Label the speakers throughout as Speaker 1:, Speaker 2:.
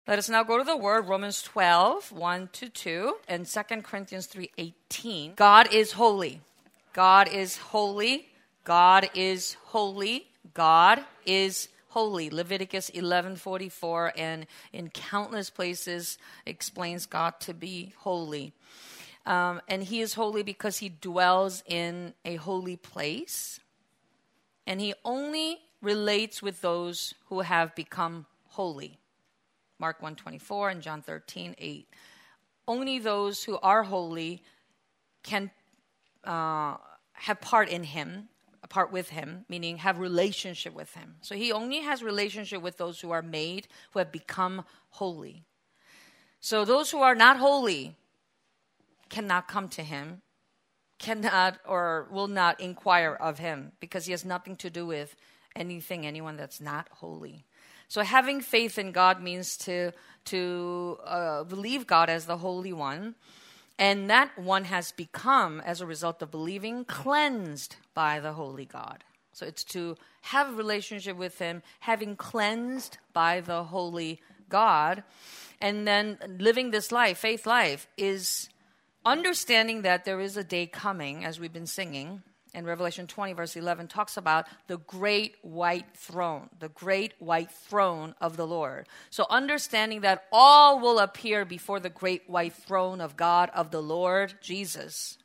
Speaker 1: Let us now go to the word, Romans 12, 1-2, and 2 Corinthians 3:18. God is holy. God is holy. God is holy. God is holy. Leviticus 11:44, and in countless places explains God to be holy. And he is holy because he dwells in a holy place. And he only relates with those who have become holy. Mark 1:24 and John 13:8. Only those who are holy can have part in him, a part with him, meaning have relationship with him. So he only has relationship with those who are made, who have become holy. So those who are not holy cannot come to him, cannot or will not inquire of him, because he has nothing to do with anyone that's not holy. So having faith in God means to believe God as the Holy One, and that one has become, as a result of believing, cleansed by the Holy God. So it's to have a relationship with him, having cleansed by the Holy God, and then living this life, faith life, is understanding that there is a day coming, as we've been singing. And Revelation 20, verse 11, talks about the great white throne of the Lord. So understanding that all will appear before the great white throne of God, of the Lord Jesus.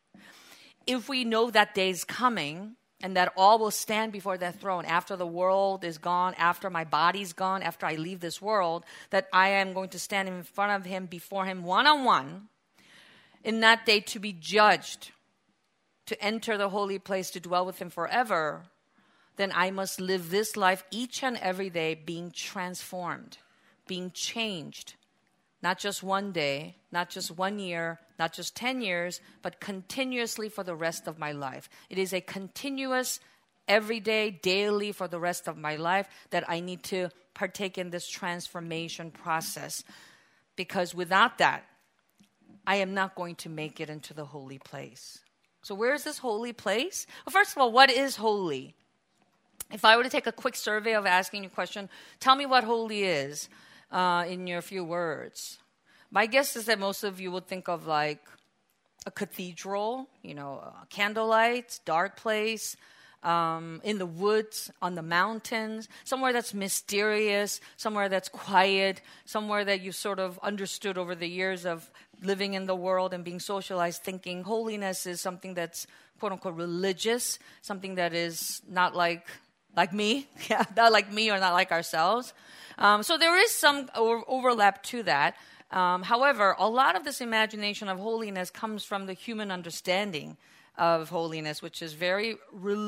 Speaker 1: If we know that day is coming, and that all will stand before that throne after the world is gone, after my body's gone, after I leave this world, that I am going to stand in front of him, before him, one-on-one, in that day to be judged, to enter the holy place, to dwell with him forever, then I must live this life each and every day being transformed, being changed. Not just one day, not just 1 year, not just 10 years, but continuously for the rest of my life. It is a continuous, everyday, daily for the rest of my life that I need to partake in this transformation process. Because without that, I am not going to make it into the holy place. So where is this holy place? Well, first of all, what is holy? If I were to take a quick survey of asking you a question, tell me what holy is in your few words. My guess is that most of you would think of like a cathedral, candlelights, dark place, in the woods, on the mountains, somewhere that's mysterious, somewhere that's quiet, somewhere that you sort of understood over the years of living in the world and being socialized, thinking holiness is something that's quote-unquote religious, something that is not like me, not like me or not like ourselves. So there is some overlap to that. However, a lot of this imagination of holiness comes from the human understanding of holiness, which is very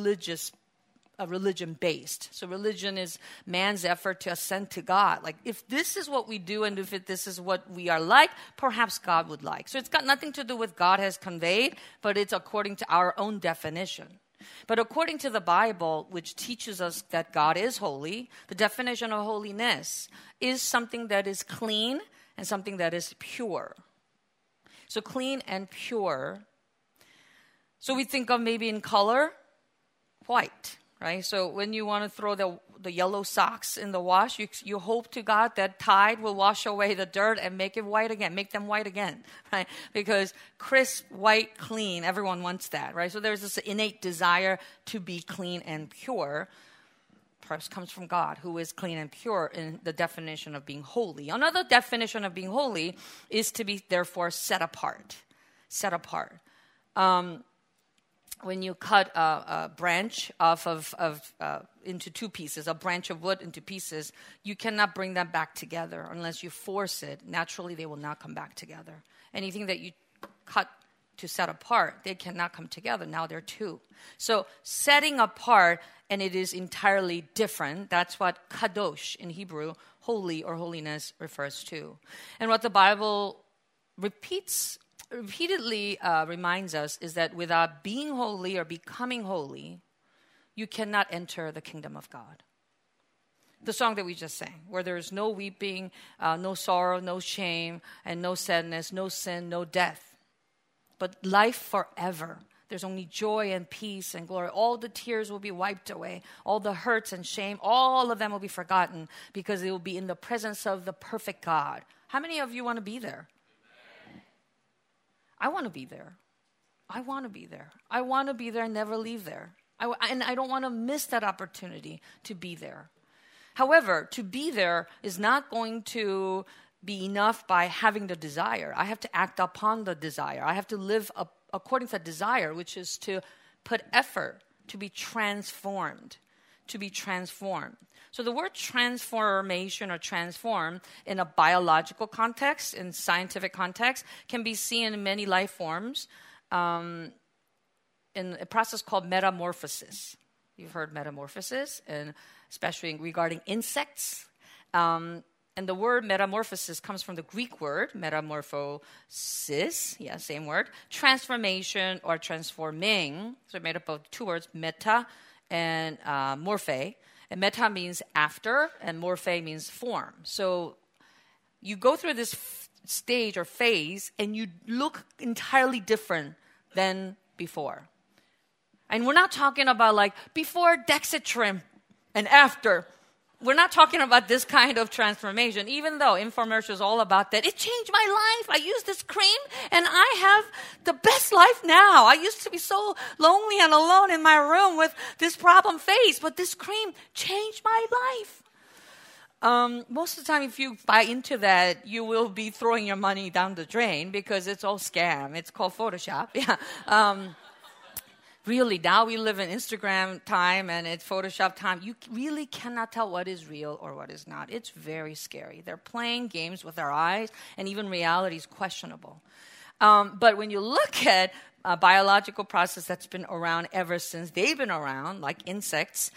Speaker 1: religion-based. So religion is man's effort to ascend to God. Like, if this is what we do and if this is what we are like, perhaps God would like. So it's got nothing to do with God has conveyed, but it's according to our own definition. But according to the Bible, which teaches us that God is holy, the definition of holiness is something that is clean and something that is pure. So clean and pure. So we think of maybe in color, white, right? So when you want to throw the yellow socks in the wash, you hope to God that Tide will wash away the dirt and make it white again, make them white again, right? Because crisp, white, clean, everyone wants that, right? So there's this innate desire to be clean and pure. Perhaps comes from God, who is clean and pure in the definition of being holy. Another definition of being holy is to be, therefore, set apart. Set apart. When you cut a branch off into two pieces, a branch of wood into pieces, you cannot bring them back together unless you force it. Naturally, they will not come back together. Anything that you cut to set apart, they cannot come together. Now they're two. So setting apart, and it is entirely different. That's what kadosh in Hebrew, holy or holiness, refers to. And what the Bible repeatedly reminds us is that without being holy or becoming holy, you cannot enter the kingdom of God. The song that we just sang, where there is no weeping, no sorrow, no shame, and no sadness, no sin, no death, but life forever. There's only joy and peace and glory. All the tears will be wiped away. All the hurts and shame, all of them will be forgotten because they will be in the presence of the perfect God. How many of you want to be there? I want to be there. I want to be there. I want to be there and never leave there. And I don't want to miss that opportunity to be there. However, to be there is not going to be enough by having the desire. I have to act upon the desire. I have to live according to the desire, which is to put effort to be transformed, to be transformed. So the word transformation or transform in a biological context, in scientific context, can be seen in many life forms in a process called metamorphosis. You've heard metamorphosis, and especially regarding insects. And the word metamorphosis comes from the Greek word, metamorphosis, same word, transformation or transforming. So made up of two words, meta and morphe. And meta means after, and morphe means form. So you go through this stage or phase, and you look entirely different than before. And we're not talking about like before Dexatrim and after. We're not talking about this kind of transformation, even though infomercial is all about that. It changed my life. I use this cream, and I have the best life now. I used to be so lonely and alone in my room with this problem face, but this cream changed my life. Most of the time, if you buy into that, you will be throwing your money down the drain because it's all scam. It's called Photoshop. Really, now we live in Instagram time and it's Photoshop time. You really cannot tell what is real or what is not. It's very scary. They're playing games with our eyes, and even reality is questionable. But when you look at a biological process that's been around ever since they've been around, like insects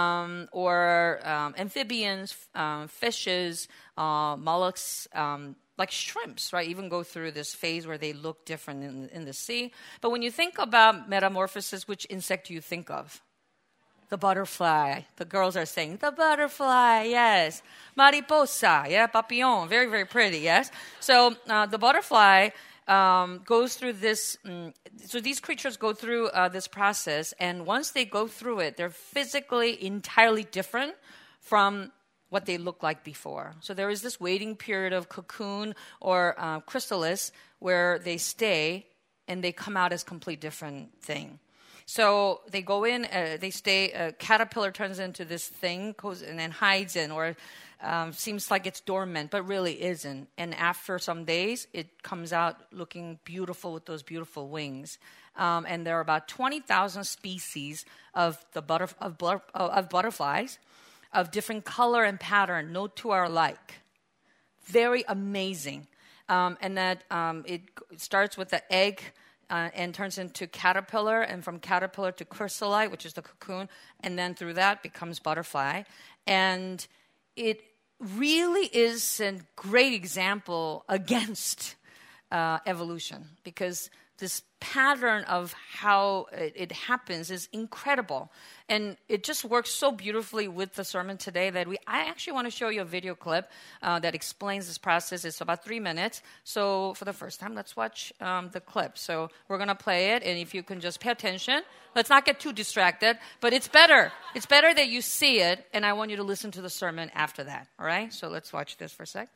Speaker 1: or amphibians, fishes, mollusks, like shrimps, right, even go through this phase where they look different in the sea. But when you think about metamorphosis, which insect do you think of? The butterfly. The girls are saying, the butterfly, yes. Mariposa, papillon, very, very pretty, yes. So the butterfly goes through this, so these creatures go through this process, and once they go through it, they're physically entirely different from what they looked like before. So there is this waiting period of cocoon or chrysalis where they stay and they come out as complete different thing. So they go in, they stay, a caterpillar turns into this thing, goes and then hides in, or seems like it's dormant, but really isn't. And after some days, it comes out looking beautiful with those beautiful wings. And there are about 20,000 species of butterflies, of different color and pattern, no two are alike. Very amazing. And that it starts with the egg and turns into caterpillar, and from caterpillar to chrysalide, which is the cocoon, and then through that becomes butterfly. And it really is a great example against evolution, because this pattern of how it happens is incredible. And it just works so beautifully with the sermon today that I actually want to show you a video clip that explains this process. It's about 3 minutes. So for the first time, let's watch the clip. So we're going to play it, and if you can just pay attention. Let's not get too distracted, but it's better. It's better that you see it, and I want you to listen to the sermon after that. All right? So let's watch this for a sec.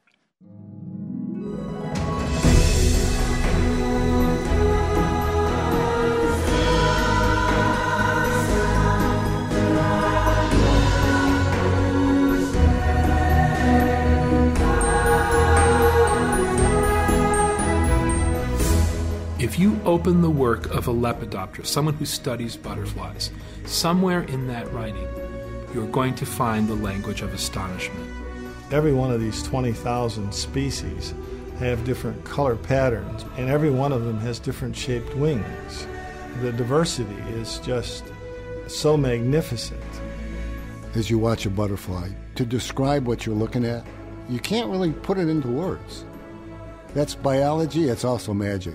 Speaker 2: If you open the work of a lepidopterist, someone who studies butterflies, somewhere in that writing, you're going to find the language of astonishment.
Speaker 3: Every one of these 20,000 species have different color patterns, and every one of them has different shaped wings. The diversity is just so magnificent.
Speaker 4: As you watch a butterfly, to describe what you're looking at, you can't really put it into words. That's biology, it's also magic.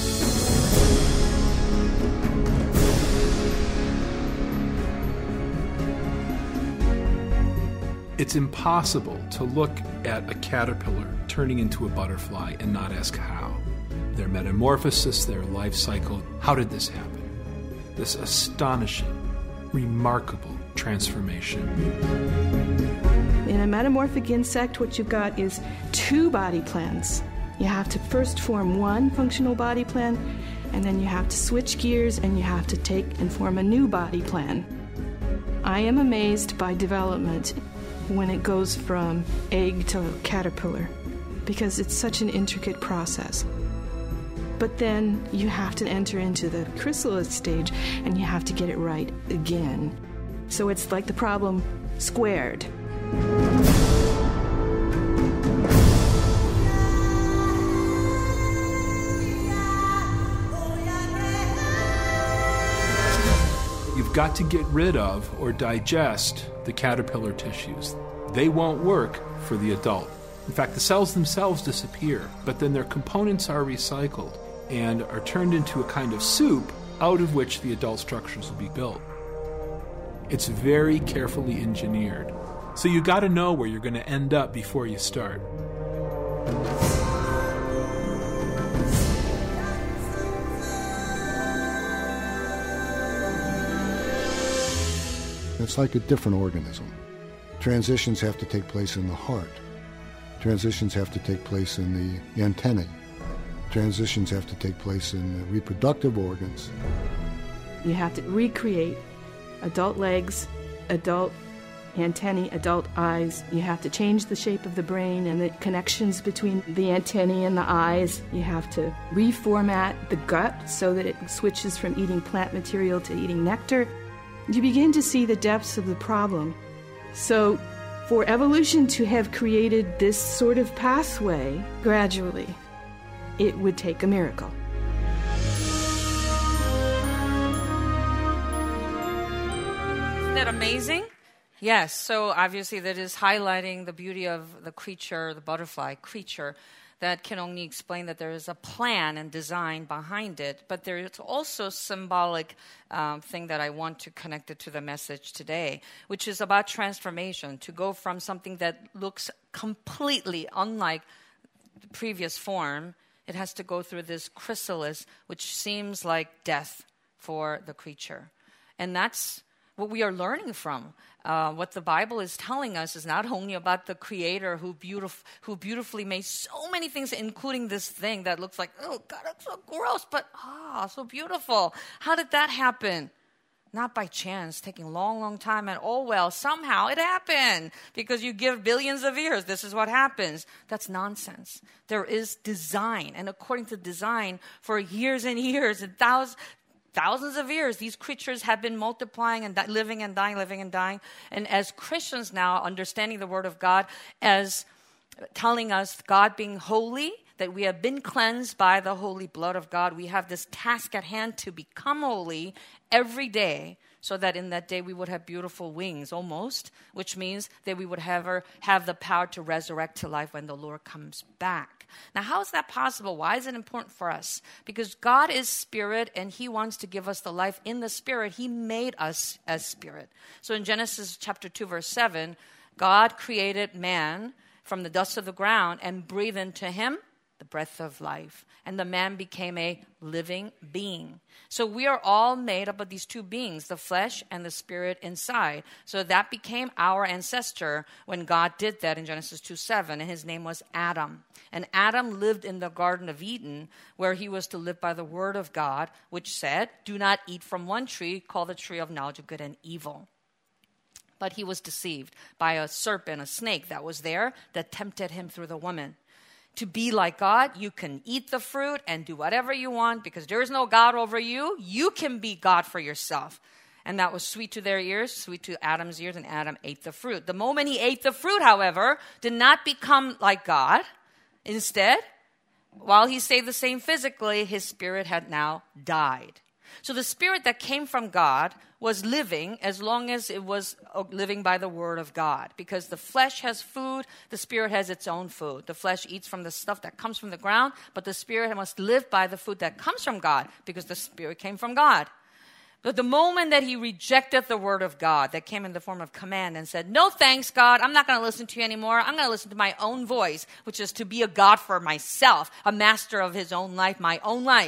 Speaker 2: It's impossible to look at a caterpillar turning into a butterfly and not ask how. Their metamorphosis, their life cycle, how did this happen? this astonishing, remarkable transformation.
Speaker 5: In a metamorphic insect, what you've got is 2 body plans. You have to first form one functional body plan, and then you have to switch gears and you have to take and form a new body plan. I am amazed by development when it goes from egg to caterpillar, because it's such an intricate process. But then you have to enter into the chrysalis stage and you have to get it right again. So it's like the problem squared.
Speaker 2: You've got to get rid of or digest the caterpillar tissues. They won't work for the adult. In fact, the cells themselves disappear, but then their components are recycled and are turned into a kind of soup out of which the adult structures will be built. It's very carefully engineered. So you got to know where you're going to end up before you start.
Speaker 4: It's like a different organism. Transitions have to take place in the heart. Transitions have to take place in the antennae. Transitions have to take place in the reproductive organs.
Speaker 5: You have to recreate adult legs, adult antennae, adult eyes. You have to change the shape of the brain and the connections between the antennae and the eyes. You have to reformat the gut so that it switches from eating plant material to eating nectar. You begin to see the depths of the problem. So for evolution to have created this sort of pathway gradually, it would take a miracle.
Speaker 1: Isn't that amazing? Yes, so obviously that is highlighting the beauty of the creature, the butterfly creature, that can only explain that there is a plan and design behind it, but there is also a symbolic thing that I want to connect it to the message today, which is about transformation, to go from something that looks completely unlike the previous form. It has to go through this chrysalis, which seems like death for the creature. And that's what we are learning from. What the Bible is telling us is not only about the Creator who beautifully made so many things, including this thing that looks like, oh God, it's so gross, but so beautiful. How did that happen? Not by chance, taking a long, long time, and somehow it happened because you give billions of years. This is what happens. That's nonsense. There is design, and according to design, for years and years and thousands of years, these creatures have been multiplying and living and dying, living and dying. And as Christians now, understanding the Word of God as telling us God being holy, that we have been cleansed by the holy blood of God, we have this task at hand to become holy every day, so that in that day we would have beautiful wings almost, which means that we would have the power to resurrect to life when the Lord comes back. Now, how is that possible? Why is it important for us? Because God is spirit and He wants to give us the life in the spirit. He made us as spirit. So in Genesis chapter 2, verse 7, God created man from the dust of the ground and breathed into him the breath of life. And the man became a living being. So we are all made up of these two beings, the flesh and the spirit inside. So that became our ancestor when God did that in Genesis 2:7, and his name was Adam. And Adam lived in the Garden of Eden, where he was to live by the word of God, which said, do not eat from one tree called the tree of knowledge of good and evil. But he was deceived by a serpent, a snake that was there that tempted him through the woman. To be like God, you can eat the fruit and do whatever you want because there is no God over you. You can be God for yourself. And that was sweet to their ears, sweet to Adam's ears, and Adam ate the fruit. The moment he ate the fruit, however, did not become like God. Instead, while he stayed the same physically, his spirit had now died. So the spirit that came from God was living as long as it was living by the word of God. Because the flesh has food, the spirit has its own food. The flesh eats from the stuff that comes from the ground, but the spirit must live by the food that comes from God because the spirit came from God. But the moment that he rejected the word of God that came in the form of command and said, no thanks, God, I'm not going to listen to you anymore. I'm going to listen to my own voice, which is to be a God for myself, a master of his own life, my own life.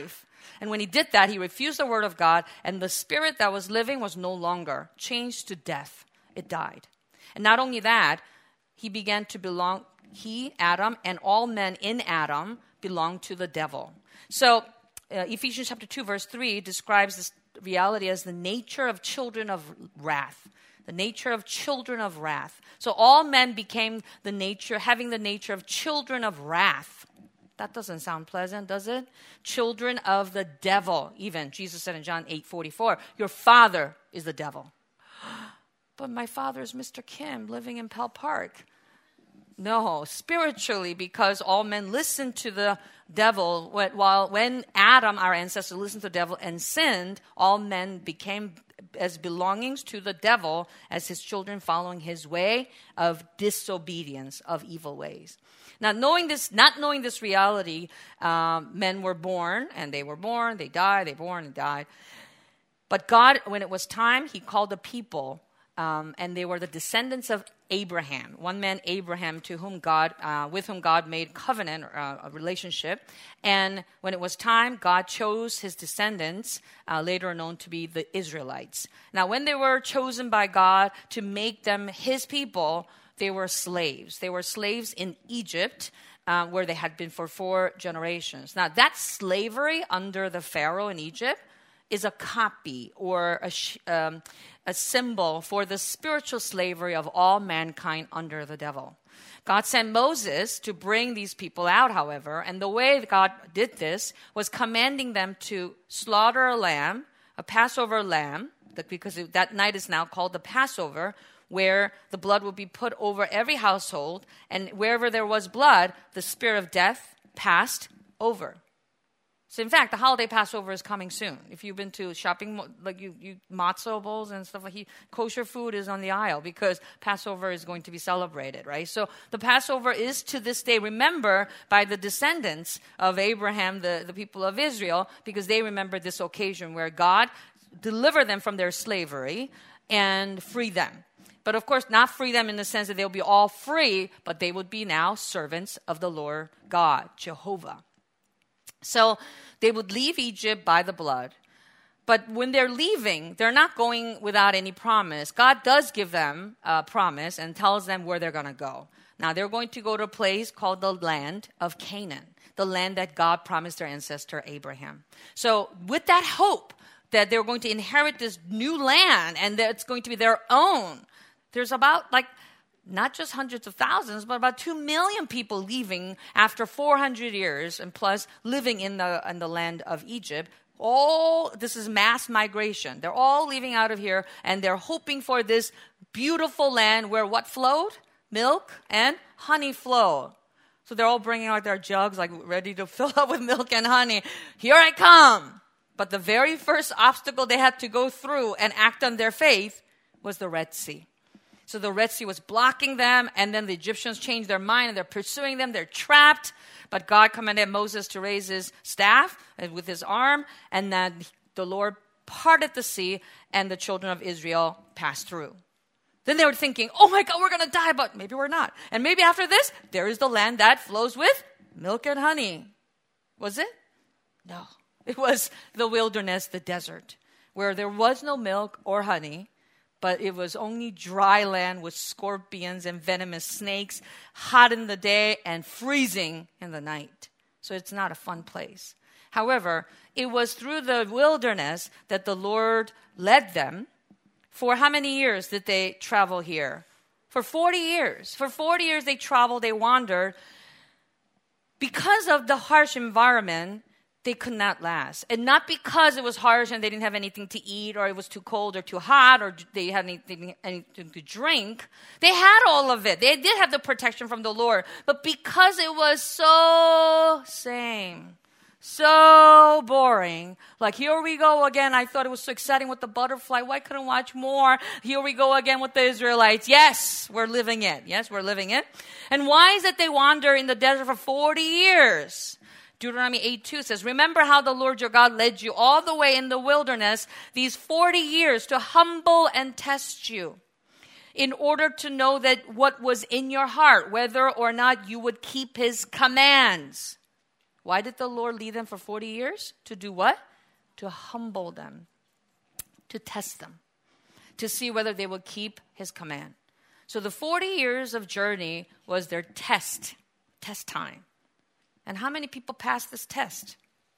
Speaker 1: And when he did that, he refused the word of God, and the spirit that was living was no longer, changed to death. It died. And not only that, he began to belong, he, Adam, and all men in Adam belonged to the devil. So Ephesians chapter 2, verse 3 describes this reality as the nature of children of wrath. The nature of children of wrath. So all men became having the nature of children of wrath. That doesn't sound pleasant, does it? Children of the devil. Even Jesus said in John 8:44, your father is the devil. But my father is Mr. Kim living in Pell Park. No, spiritually, because all men listened to the devil. When Adam, our ancestor, listened to the devil and sinned, all men became as belongings to the devil as his children following his way of disobedience, of evil ways. Now, not knowing this reality, men were born, and they died, they born and died. But God, when it was time, he called a people, and they were the descendants of Abraham, one man Abraham, with whom God made covenant, a relationship. And when it was time, God chose his descendants, later known to be the Israelites. Now, when they were chosen by God to make them his people, they were slaves. They were slaves in Egypt, where they had been for 4 generations. Now, that slavery under the Pharaoh in Egypt is a copy or a symbol for the spiritual slavery of all mankind under the devil. God sent Moses to bring these people out, however, and the way that God did this was commanding them to slaughter a lamb, a Passover lamb, because that night is now called the Passover, where the blood would be put over every household, and wherever there was blood, the spirit of death passed over. So in fact, the holiday Passover is coming soon. If you've been to shopping, like you matzo bowls and stuff like kosher food is on the aisle because Passover is going to be celebrated, right? So the Passover is to this day remembered by the descendants of Abraham, the people of Israel, because they remember this occasion where God delivered them from their slavery and free them. But of course, not free them in the sense that they'll be all free, but they would be now servants of the Lord God, Jehovah. So they would leave Egypt by the blood. But when they're leaving, they're not going without any promise. God does give them a promise and tells them where they're going to go. Now, they're going to go to a place called the land of Canaan, the land that God promised their ancestor Abraham. So with that hope that they're going to inherit this new land and that it's going to be their own, there's about not just hundreds of thousands, but about 2 million people leaving after 400 years and plus living in the land of Egypt. This is mass migration. They're all leaving out of here, and they're hoping for this beautiful land where what flowed? Milk and honey flow. So they're all bringing out their jugs, ready to fill up with milk and honey. Here I come. But the very first obstacle they had to go through and act on their faith was the Red Sea. So the Red Sea was blocking them, and then the Egyptians changed their mind, and they're pursuing them. They're trapped. But God commanded Moses to raise his staff with his arm, and then the Lord parted the sea, and the children of Israel passed through. Then they were thinking, oh my God, we're going to die, but maybe we're not. And maybe after this, there is the land that flows with milk and honey. Was it? No. It was the wilderness, the desert, where there was no milk or honey, but it was only dry land with scorpions and venomous snakes, hot in the day and freezing in the night. So it's not a fun place. However, it was through the wilderness that the Lord led them. For how many years did they travel here? For 40 years. For 40 years they traveled, they wandered. Because of the harsh environment, they could not last. And not because it was harsh and they didn't have anything to eat or it was too cold or too hot or they had anything to drink. They had all of it. They did have the protection from the Lord. But because it was so same, so boring, here we go again. I thought it was so exciting with the butterfly. Why couldn't I watch more? Here we go again with the Israelites. Yes, we're living it. Yes, we're living it. And why is it they wander in the desert for 40 years? Deuteronomy 8:2 says, remember how the Lord your God led you all the way in the wilderness these 40 years to humble and test you in order to know that what was in your heart, whether or not you would keep his commands. Why did the Lord lead them for 40 years? To do what? To humble them, to test them, to see whether they would keep his command. So the 40 years of journey was their test time. And how many people passed this test?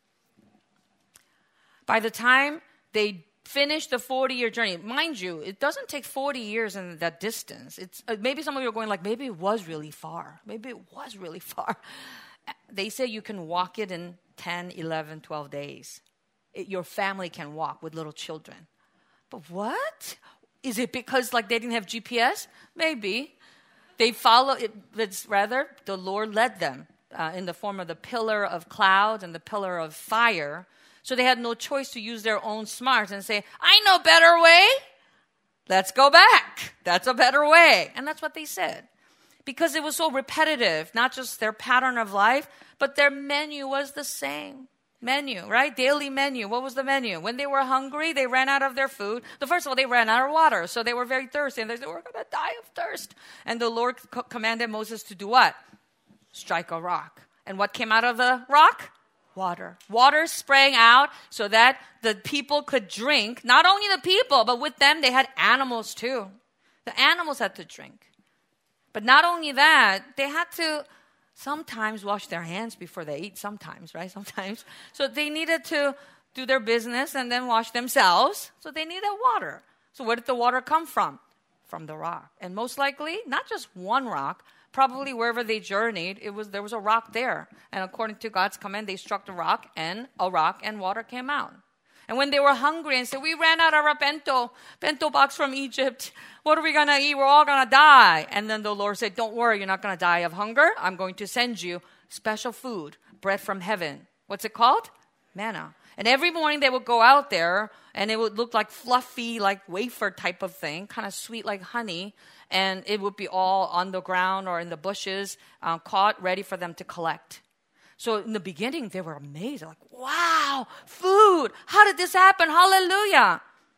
Speaker 1: By the time they finished the 40-year journey, mind you, it doesn't take 40 years in that distance. It's maybe some of you are going like, maybe it was really far. Maybe it was really far. They say you can walk it in 10, 11, 12 days. Your family can walk with little children. But what? Is it because like they didn't have GPS? Maybe. They follow it. It's rather the Lord led them in the form of the pillar of cloud and the pillar of fire. So they had no choice to use their own smarts and say, I know a better way. Let's go back. That's a better way. And that's what they said. Because it was so repetitive, not just their pattern of life, but their menu was the same. Menu, right? Daily menu. What was the menu? When they were hungry, they ran out of their food. First of all, they ran out of water. So they were very thirsty. And they said, we're going to die of thirst. And the Lord commanded Moses to do what? Strike a rock. And what came out of the rock? Water. Water sprang out so that the people could drink. Not only the people, but with them, they had animals too. The animals had to drink. But not only that, they had to sometimes wash their hands before they eat. Sometimes, right? Sometimes. So they needed to do their business and then wash themselves. So they needed water. So where did the water come from? From the rock. And most likely, not just one rock, probably wherever they journeyed, there was a rock there. And according to God's command, they struck the rock and water came out. And when they were hungry and said, we ran out of our bento box from Egypt. What are we going to eat? We're all going to die. And then the Lord said, don't worry, you're not going to die of hunger. I'm going to send you special food, bread from heaven. What's it called? Manna. And every morning they would go out there and it would look like fluffy, like wafer type of thing, kind of sweet like honey. And it would be all on the ground or in the bushes, caught, ready for them to collect. So in the beginning, they were amazed. They're like, wow, food. How did this happen? Hallelujah.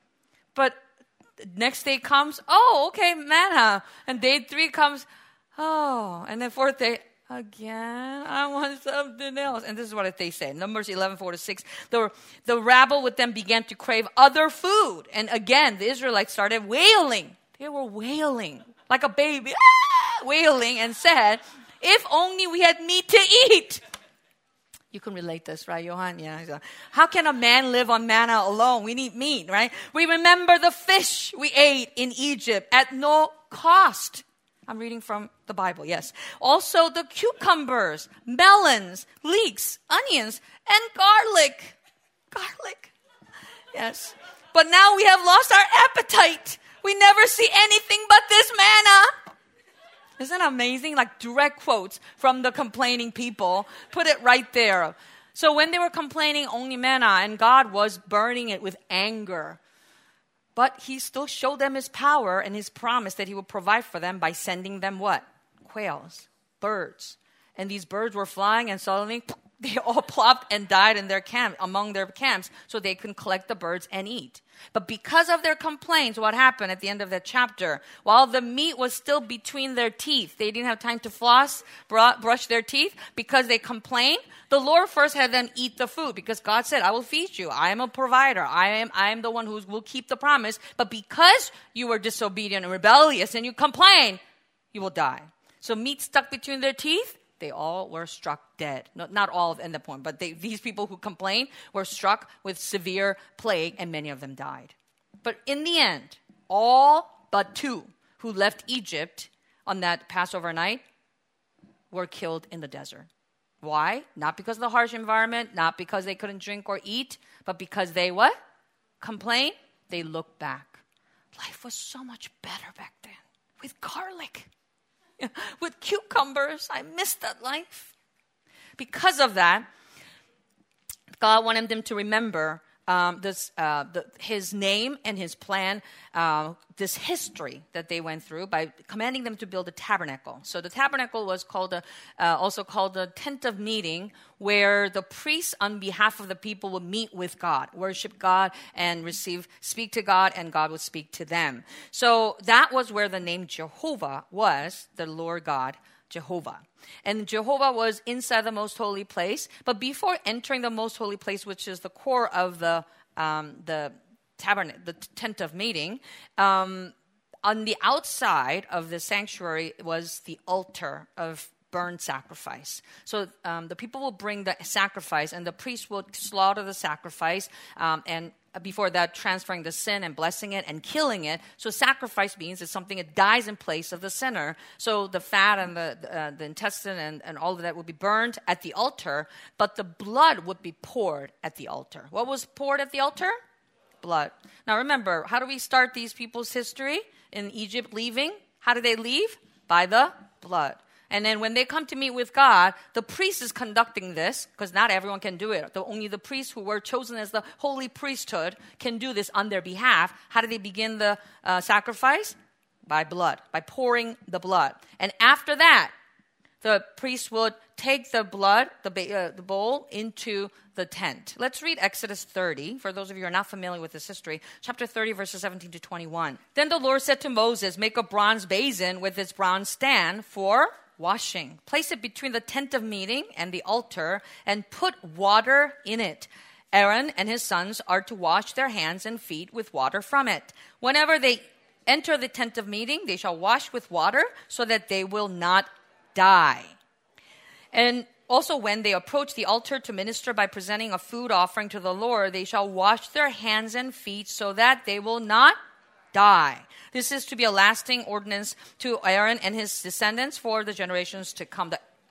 Speaker 1: But next day comes, oh, okay, manna. And day 3 comes, oh. And then 4th day, again, I want something else. And this is what they say. Numbers 11:4-6. The rabble with them began to crave other food. And again, the Israelites started wailing. They were wailing like a baby, wailing and said, if only we had meat to eat. You can relate this, right, Johan? Yeah. How can a man live on manna alone? We need meat, right? We remember the fish we ate in Egypt at no cost. I'm reading from the Bible, yes. Also the cucumbers, melons, leeks, onions, and garlic. Garlic. Yes. But now we have lost our appetite. We never see anything but this manna. Isn't it amazing? Like direct quotes from the complaining people. Put it right there. So when they were complaining only manna, and God was burning it with anger. But he still showed them his power and his promise that he would provide for them by sending them what? Quails, birds. And these birds were flying and suddenly they all plopped and died in their camp, among their camps, so they could collect the birds and eat. But because of their complaints, what happened at the end of that chapter? While the meat was still between their teeth, they didn't have time to floss, brush their teeth, because they complained. The Lord first had them eat the food, because God said, I will feed you. I am a provider. I am the one who will keep the promise. But because you were disobedient and rebellious and you complain, you will die. So meat stuck between their teeth, they all were struck dead. Not all in the point, but these people who complained were struck with severe plague, and many of them died. But in the end, all but 2 who left Egypt on that Passover night were killed in the desert. Why? Not because of the harsh environment, not because they couldn't drink or eat, but because they what? Complained. They looked back. Life was so much better back then with garlic. With cucumbers. I missed that life. Because of that, God wanted them to remember his name and his plan, this history that they went through by commanding them to build a tabernacle. So the tabernacle was also called the tent of meeting, where the priests on behalf of the people would meet with God, worship God, and speak to God, and God would speak to them. So that was where the name Jehovah was, the Lord God, Jehovah. And Jehovah was inside the most holy place. But before entering the most holy place, which is the core of the tabernacle, the tent of meeting, on the outside of the sanctuary was the altar of burnt sacrifice. So the people will bring the sacrifice, and the priest will slaughter the sacrifice, and before that, transferring the sin and blessing it and killing it. So sacrifice means it's something that dies in place of the sinner. So the fat and the intestine and all of that would be burned at the altar, but the blood would be poured at the altar. What was poured at the altar? Blood. Now remember, how do we start these people's history in Egypt leaving? How do they leave? By the blood. And then when they come to meet with God, the priest is conducting this, because not everyone can do it. Only the priests who were chosen as the holy priesthood can do this on their behalf. How do they begin the sacrifice? By blood, by pouring the blood. And after that, the priest would take the blood, the bowl, into the tent. Let's read Exodus 30, for those of you who are not familiar with this history. Chapter 30, verses 17 to 21. Then the Lord said to Moses, make a bronze basin with its bronze stand for washing. Place it between the tent of meeting and the altar and put water in it. Aaron and his sons are to wash their hands and feet with water from it. Whenever they enter the tent of meeting, they shall wash with water so that they will not die. And also when they approach the altar to minister by presenting a food offering to the Lord, they shall wash their hands and feet so that they will not die. This is to be a lasting ordinance to Aaron and his descendants for the generations to come.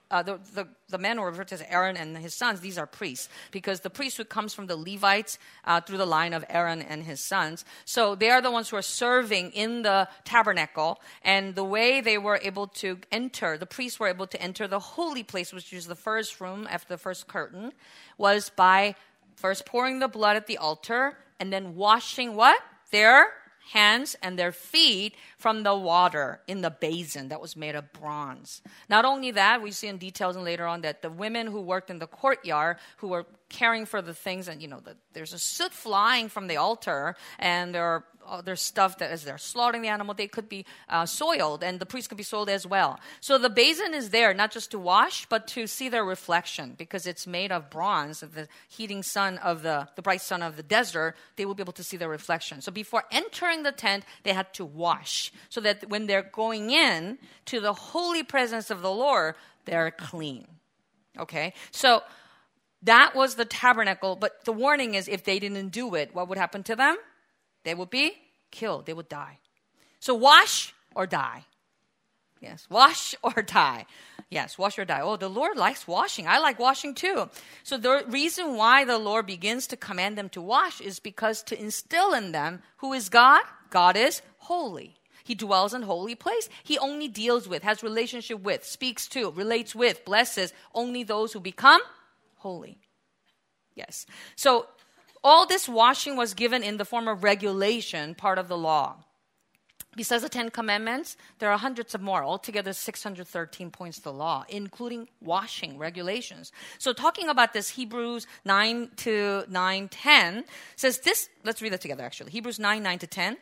Speaker 1: The men were referred to as Aaron and his sons. These are priests, because the priesthood comes from the Levites through the line of Aaron and his sons. So they are the ones who are serving in the tabernacle. And the way they were able to enter, the priests were able to enter the holy place, which is the first room after the first curtain, was by first pouring the blood at the altar and then washing what? Their hands and their feet from the water in the basin that was made of bronze. Not only that, we see in details and later on that the women who worked in the courtyard, who were caring for the things, and there's a soot flying from the altar, and there's stuff that as they're slaughtering the animal, they could be soiled, and the priest could be soiled as well. So the basin is there not just to wash, but to see their reflection, because it's made of bronze. The heating sun of the bright sun of the desert, they will be able to see their reflection. So before entering the tent, they had to wash, so that when they're going in to the holy presence of the Lord, they're clean. Okay, so that was the tabernacle, but the warning is if they didn't do it, what would happen to them? They would be killed. They would die. So wash or die. Yes, wash or die. Yes, wash or die. Oh, the Lord likes washing. I like washing too. So the reason why the Lord begins to command them to wash is because to instill in them who is God? God is holy. He dwells in holy place. He only deals with, has relationship with, speaks to, relates with, blesses only those who become holy. Yes. So all this washing was given in the form of regulation, part of the law. Besides the 10 Commandments, there are hundreds of more. Altogether, 613 points to the law, including washing regulations. So talking about this, Hebrews 9 to 9:10 says this. Let's read it together, actually. Hebrews 9, 9 to 10.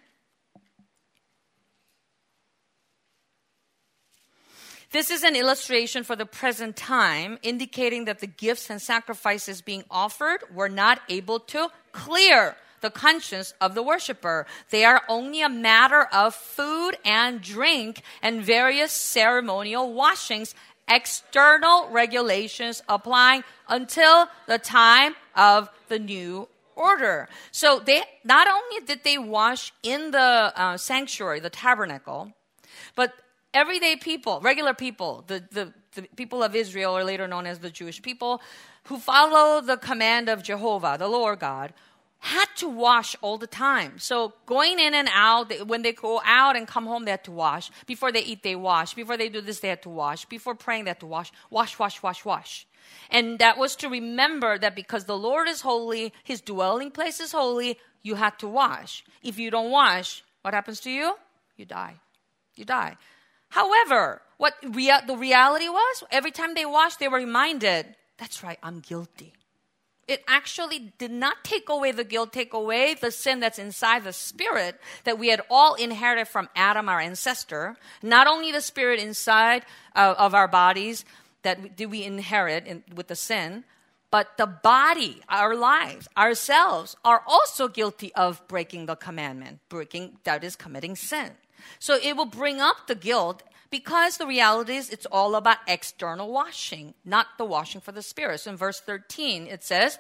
Speaker 1: This is an illustration for the present time, indicating that the gifts and sacrifices being offered were not able to clear the conscience of the worshiper. They are only a matter of food and drink and various ceremonial washings, external regulations applying until the time of the new order. So they not only did they wash in the sanctuary, the tabernacle, but everyday people, regular people, the people of Israel, or later known as the Jewish people, who follow the command of Jehovah, the Lord God, had to wash all the time. So going in and out, when they go out and come home, they had to wash. Before they eat, they wash. Before they do this, they had to wash. Before praying, they had to wash. Wash, wash, wash, wash. And that was to remember that because the Lord is holy, his dwelling place is holy, you had to wash. If you don't wash, what happens to you? You die. You die. However, what the reality was, every time they washed, they were reminded, that's right, I'm guilty. It actually did not take away the guilt, take away the sin that's inside the spirit that we had all inherited from Adam, our ancestor. Not only the spirit inside of our bodies that we inherit with the sin, but the body, our lives, ourselves are also guilty of breaking the commandment, that is committing sin. So it will bring up the guilt because the reality is it's all about external washing, not the washing for the spirit. So in verse 13, it says,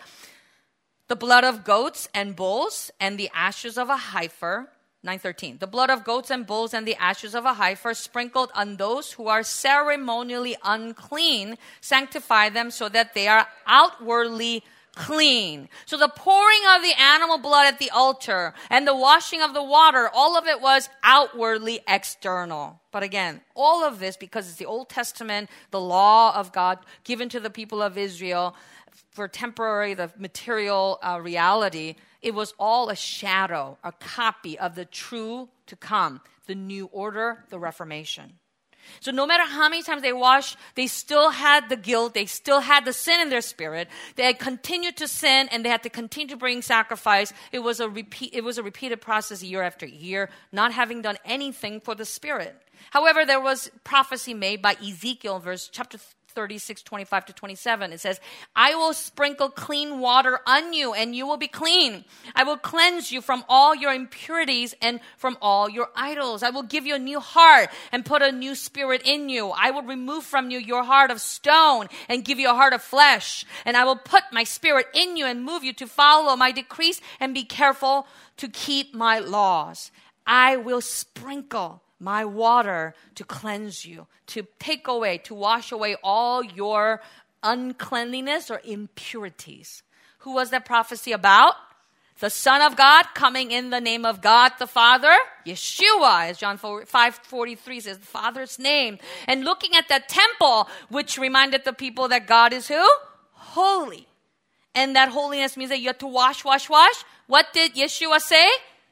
Speaker 1: the blood of goats and bulls and the ashes of a heifer, 9:13. The blood of goats and bulls and the ashes of a heifer sprinkled on those who are ceremonially unclean, sanctify them so that they are outwardly clean. So the pouring of the animal blood at the altar and the washing of the water, all of it was outwardly external. But again, all of this, because it's the Old Testament, the law of God given to the people of Israel for temporary, the material reality, it was all a shadow, a copy of the true to come, the new order, the Reformation. So no matter how many times they washed, they still had the guilt, they still had the sin in their spirit. They had continued to sin and they had to continue to bring sacrifice. It was a repeated process year after year, not having done anything for the spirit. However, there was prophecy made by Ezekiel, chapter 36, 25 to 27. It says, I will sprinkle clean water on you and you will be clean. I will cleanse you from all your impurities and from all your idols. I will give you a new heart and put a new spirit in you. I will remove from you your heart of stone and give you a heart of flesh. And I will put my spirit in you and move you to follow my decrees and be careful to keep my laws. I will sprinkle my water to cleanse you, to take away, to wash away all your uncleanliness or impurities. Who was that prophecy about? The Son of God coming in the name of God the Father, Yeshua, as John 5:43 says, the Father's name. And looking at that temple, which reminded the people that God is who? Holy. And that holiness means that you have to wash. What did Yeshua say?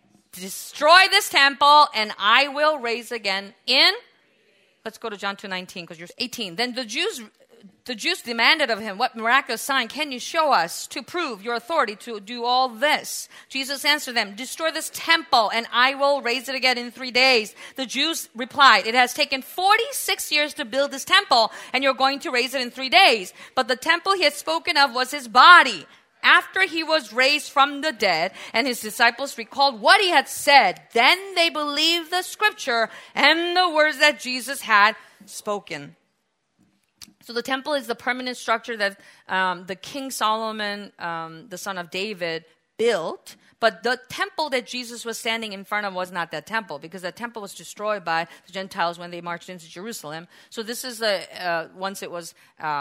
Speaker 1: Destroy this temple and I will raise again in, let's go to John 2:19 because you're 18. Then the Jews demanded of him, what miraculous sign can you show us to prove your authority to do all this? Jesus answered them, destroy this temple and I will raise it again in 3 days. The Jews replied, it has taken 46 years to build this temple and you're going to raise it in 3 days. But the temple he had spoken of was his body. After he was raised from the dead and his disciples recalled what he had said, then they believed the scripture and the words that Jesus had spoken. So the temple is the permanent structure that the King Solomon, the son of David, built. But the temple that Jesus was standing in front of was not that temple because that temple was destroyed by the Gentiles when they marched into Jerusalem. So this is once it was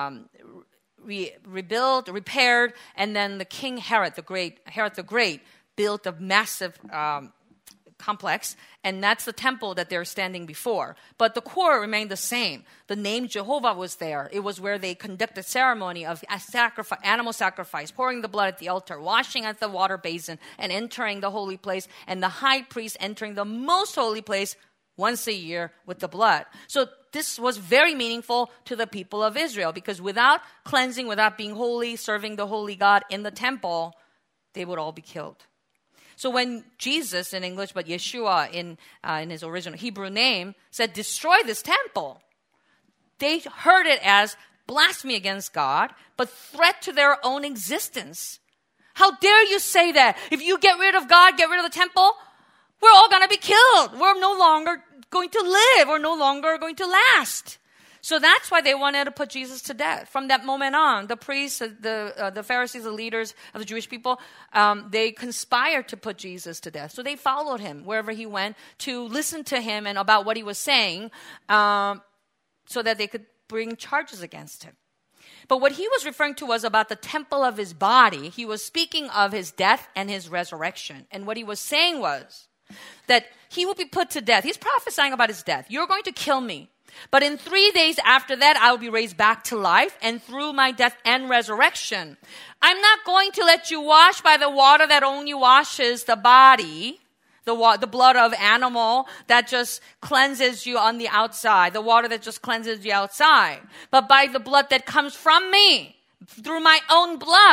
Speaker 1: rebuilt, repaired, and then the King Herod the Great built a massive complex, and that's the temple that they're standing before. But the core remained the same. The name Jehovah was there. It was where they conducted ceremony of animal sacrifice, pouring the blood at the altar, washing at the water basin, and entering the holy place, and the high priest entering the most holy place once a year with the blood. So this was very meaningful to the people of Israel because without cleansing, without being holy, serving the holy God in the temple, they would all be killed. So when Jesus, in English, but Yeshua in his original Hebrew name, said, destroy this temple, they heard it as blasphemy against God, but threat to their own existence. How dare you say that? If you get rid of God, get rid of the temple, we're all going to be killed. We're no longer going to live. We're no longer going to last. So that's why they wanted to put Jesus to death. From that moment on, the priests, the Pharisees, the leaders of the Jewish people, they conspired to put Jesus to death. So they followed him wherever he went to listen to him and about what he was saying so that they could bring charges against him. But what he was referring to was about the temple of his body. He was speaking of his death and his resurrection. And what he was saying was that he will be put to death. He's prophesying about his death. You're going to kill me. But in 3 days after that, I will be raised back to life, and through my death and resurrection, I'm not going to let you wash by the water that only washes the body, the blood of animal that just cleanses you on the outside, the water that just cleanses you outside, but by the blood that comes from me, through my own blood.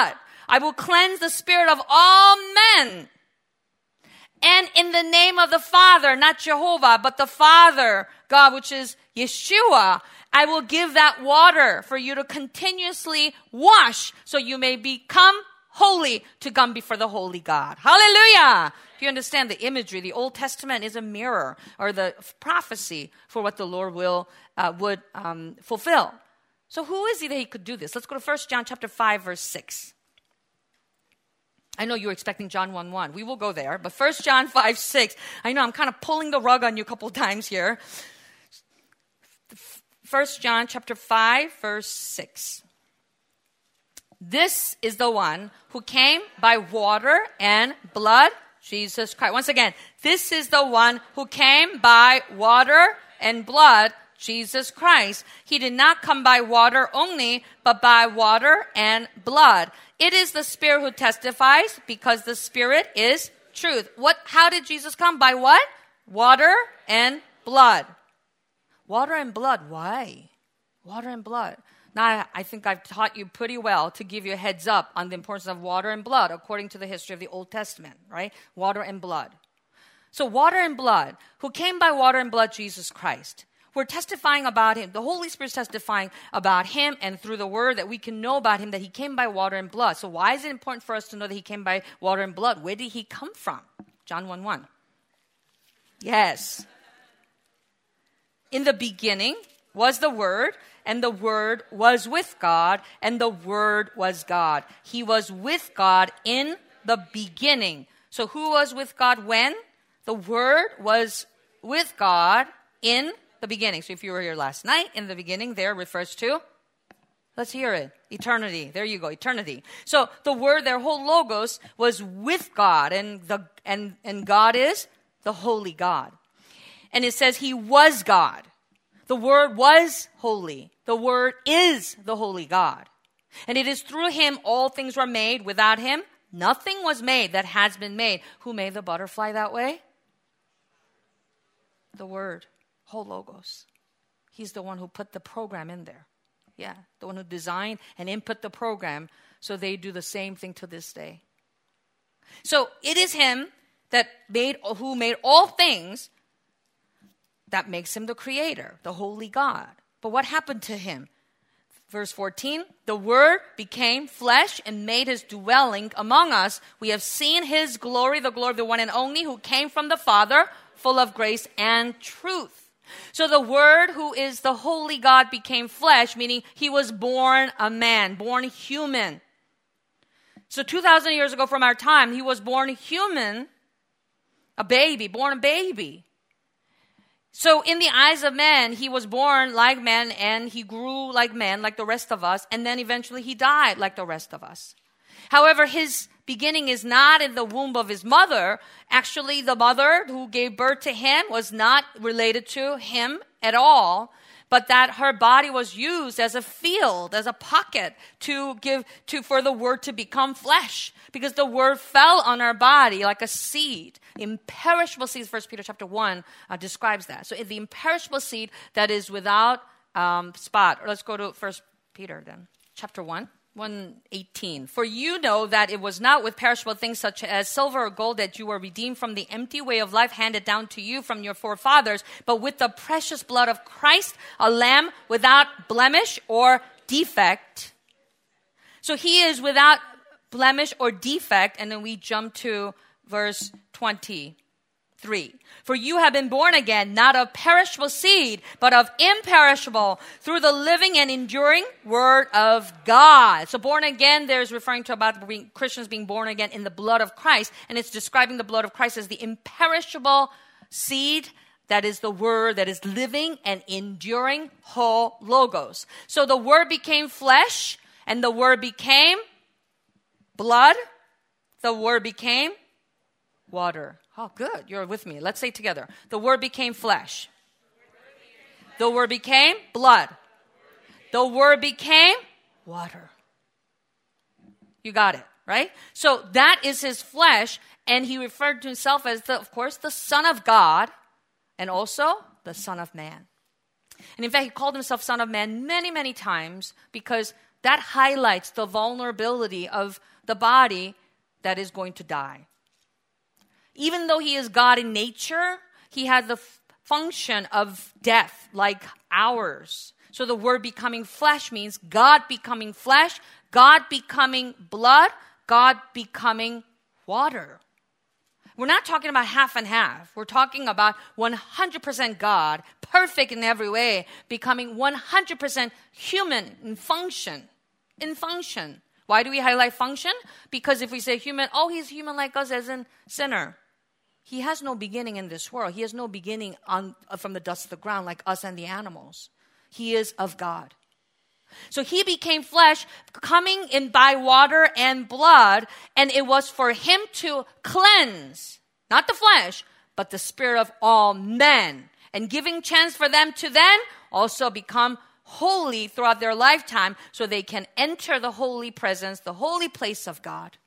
Speaker 1: I will cleanse the spirit of all men. And in the name of the Father, not Jehovah, but the Father, God, which is Yeshua, I will give that water for you to continuously wash so you may become holy to come before the holy God. Hallelujah! Do you understand the imagery? The Old Testament is a mirror or the prophecy for what the Lord would fulfill. So who is he that he could do this? Let's go to 1 John chapter 5, verse 6. I know you were expecting John 1:1. We will go there. But 1 John 5:6. I know I'm kind of pulling the rug on you a couple times here. 1 John chapter 5, verse 6. This is the one who came by water and blood, Jesus Christ. Once again, this is the one who came by water and blood, Jesus Christ. He did not come by water only, but by water and blood. It is the Spirit who testifies, because the Spirit is truth. How did Jesus come? By what? Water and blood. Water and blood. Why? Water and blood. Now, I think I've taught you pretty well to give you a heads up on the importance of water and blood according to the history of the Old Testament, right? Water and blood. So water and blood, who came by water and blood, Jesus Christ. We're testifying about him. The Holy Spirit's testifying about him, and through the word that we can know about him that he came by water and blood. So why is it important for us to know that he came by water and blood? Where did he come from? John 1:1. Yes. In the beginning was the Word, and the Word was with God, and the Word was God. He was with God in the beginning. So who was with God when? The Word was with God in the beginning. So if you were here last night, in the beginning there refers to, let's hear it, eternity. There you go, eternity. So the Word, their whole logos, was with God, and God is the holy God. And it says he was God. The Word was holy. The Word is the holy God. And it is through him all things were made. Without him, nothing was made that has been made. Who made the butterfly that way? The Word, whole logos. He's the one who put the program in there. Yeah, the one who designed and input the program, so they do the same thing to this day. So it is him who made all things, that makes him the creator, the holy God. But what happened to him? Verse 14, the Word became flesh and made his dwelling among us. We have seen his glory, the glory of the one and only who came from the Father, full of grace and truth. So the Word, who is the holy God, became flesh, meaning he was born a man, born human. So 2,000 years ago from our time, he was born human, born a baby. So in the eyes of men, he was born like men, and he grew like men, like the rest of us, and then eventually he died like the rest of us. However, his beginning is not in the womb of his mother. Actually, the mother who gave birth to him was not related to him at all, but that her body was used as a field, as a pocket for the Word to become flesh, because the Word fell on her body like a seed. Imperishable seeds, 1 Peter chapter 1 describes that. So the imperishable seed that is without spot. Or let's go to 1 Peter then, chapter 1:18. For you know that it was not with perishable things such as silver or gold that you were redeemed from the empty way of life handed down to you from your forefathers, but with the precious blood of Christ, a lamb without blemish or defect. So he is without blemish or defect, and then we jump to verse 23. For you have been born again, not of perishable seed, but of imperishable, through the living and enduring Word of God. So born again, there's referring to about Christians being born again in the blood of Christ, and it's describing the blood of Christ as the imperishable seed that is the Word that is living and enduring, whole logos. So the Word became flesh, and the Word became blood. The Word became water. Oh, good. You're with me. Let's say it together. The Word became flesh. The Word became blood. The Word became water. You got it, right? So that is his flesh, and he referred to himself as, of course, the Son of God, and also the Son of Man. And in fact, he called himself Son of Man many, many times, because That highlights the vulnerability of the body that is going to die. Even though he is God in nature, he had the function of death like ours. So the word becoming flesh means God becoming flesh, God becoming blood, God becoming water. We're not talking about half and half. We're talking about 100% God, perfect in every way, becoming 100% human in function. In function. Why do we highlight function? Because if we say human, oh, he's human like us as in sinner. He has no beginning in this world. He has no beginning from the dust of the ground like us and the animals. He is of God. So he became flesh, coming in by water and blood, and it was for him to cleanse, not the flesh, but the spirit of all men, and giving chance for them to then also become holy throughout their lifetime so they can enter the holy presence, the holy place of God.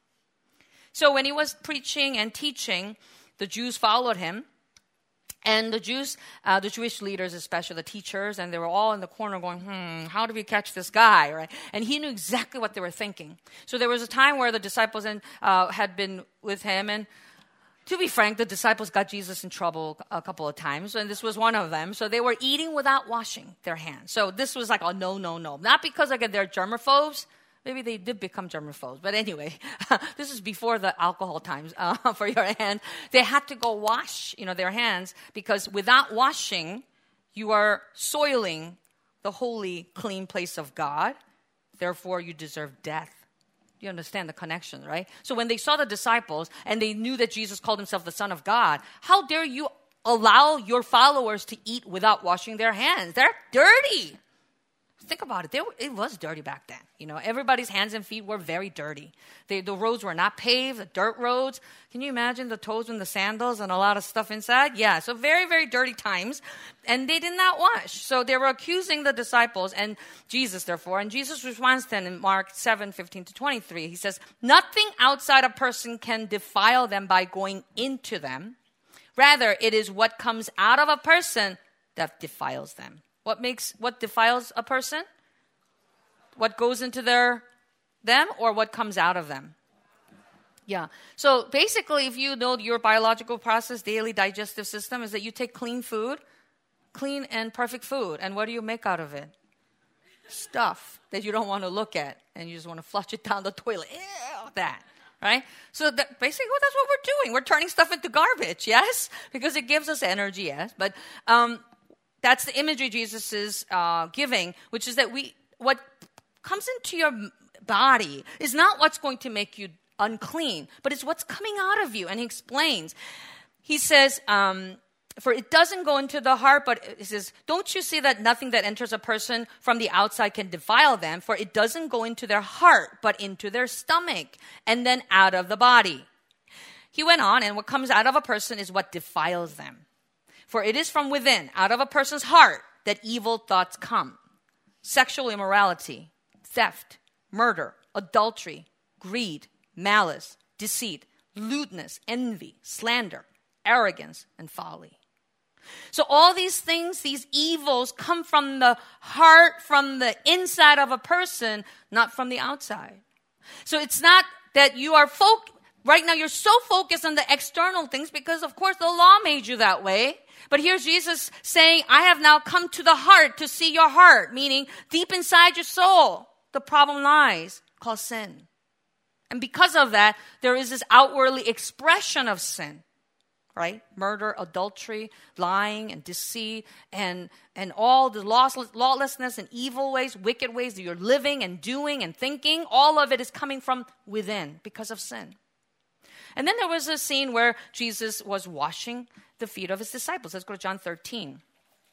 Speaker 1: So when he was preaching and teaching, the Jews followed him. And the Jews, the Jewish leaders, especially the teachers, and they were all in the corner going, how do we catch this guy, right? And he knew exactly what they were thinking. So there was a time where the disciples had been with him, and to be frank, the disciples got Jesus in trouble a couple of times, and this was one of them. So they were eating without washing their hands. So this was like a no. Not because they're germaphobes. Maybe they did become germaphobes. But anyway, this is before the alcohol times for your hand. They had to go wash, their hands, because without washing, you are soiling the holy, clean place of God. Therefore, you deserve death. You understand the connection, right? So when they saw the disciples and they knew that Jesus called himself the Son of God, how dare you allow your followers to eat without washing their hands? They're dirty. Think about it. It was dirty back then. Everybody's hands and feet were very dirty. The roads were not paved, the dirt roads. Can you imagine the toes in the sandals and a lot of stuff inside? Yeah, so very, very dirty times. And they did not wash. So they were accusing the disciples and Jesus, therefore. And Jesus responds then in Mark 7:15-23. He says, nothing outside a person can defile them by going into them. Rather, it is what comes out of a person that defiles them. What defiles a person? What goes into them or what comes out of them? Yeah. So basically, if you know your biological process, daily digestive system, is that you take clean food, clean and perfect food, and what do you make out of it? Stuff that you don't want to look at, and you just want to flush it down the toilet. Ew, that. Right? So basically, that's what we're doing. We're turning stuff into garbage, yes? Because it gives us energy, yes? But that's the imagery Jesus is giving, which is that what comes into your body is not what's going to make you unclean, but it's what's coming out of you. And he explains. He says, for it doesn't go into the heart, but he says, don't you see that nothing that enters a person from the outside can defile them? For it doesn't go into their heart, but into their stomach, and then out of the body. He went on, and what comes out of a person is what defiles them. For it is from within, out of a person's heart, that evil thoughts come. Sexual immorality, theft, murder, adultery, greed, malice, deceit, lewdness, envy, slander, arrogance, and folly. So all these things, these evils, come from the heart, from the inside of a person, not from the outside. So it's not that you are right now you're so focused on the external things because, of course, the law made you that way. But here's Jesus saying, I have now come to the heart to see your heart, meaning deep inside your soul, the problem lies, called sin. And because of that, there is this outwardly expression of sin, right? Murder, adultery, lying, and deceit, and all the lawlessness and evil ways, wicked ways that you're living and doing and thinking, all of it is coming from within because of sin. And then there was a scene where Jesus was washing the feet of his disciples. Let's go to John 13,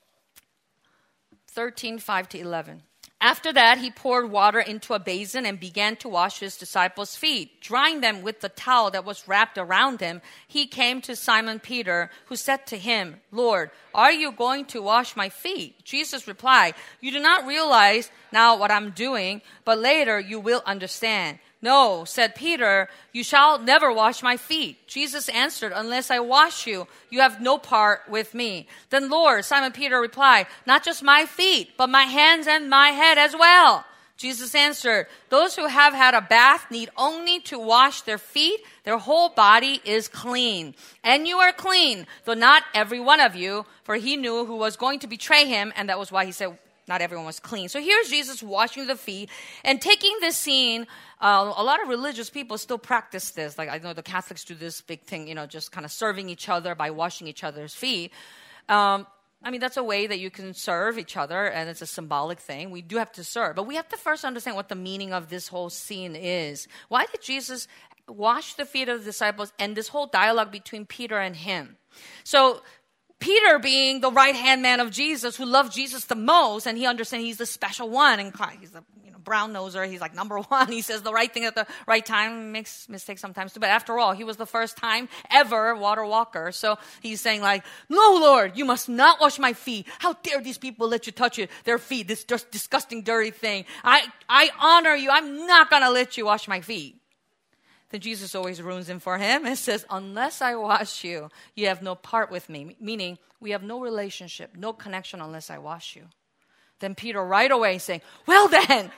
Speaker 1: 5-11. After that, he poured water into a basin and began to wash his disciples' feet, drying them with the towel that was wrapped around him. He came to Simon Peter, who said to him, Lord, are you going to wash my feet? Jesus replied, you do not realize now what I'm doing, but later you will understand. No, said Peter, you shall never wash my feet. Jesus answered, unless I wash you, you have no part with me. Then Lord, Simon Peter replied, not just my feet, but my hands and my head as well. Jesus answered, those who have had a bath need only to wash their feet. Their whole body is clean. And you are clean, though not every one of you, for he knew who was going to betray him, and that was why he said not everyone was clean. So here's Jesus washing the feet and taking this scene. A lot of religious people still practice this. Like I know the Catholics do this big thing, just kind of serving each other by washing each other's feet. That's a way that you can serve each other, and it's a symbolic thing. We do have to serve. But we have to first understand what the meaning of this whole scene is. Why did Jesus wash the feet of the disciples and this whole dialogue between Peter and him? So Peter being the right-hand man of Jesus, who loved Jesus the most, and he understands he's the special one, and he's the brown noser, he's like number one. He says the right thing at the right time, makes mistakes sometimes too. But after all, he was the first time ever water walker. So he's saying like, no, Lord, you must not wash my feet. How dare these people let you touch their feet, this just disgusting, dirty thing. I honor you. I'm not going to let you wash my feet. Then Jesus always ruins him for him and says, unless I wash you, you have no part with me. Meaning, we have no relationship, no connection unless I wash you. Then Peter right away saying, well then.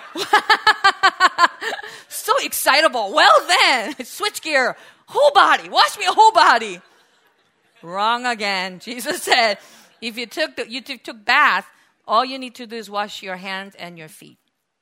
Speaker 1: So excitable. Well then. Switch gear. Whole body. Wash me a whole body. Wrong again. Jesus said, if you took bath, all you need to do is wash your hands and your feet.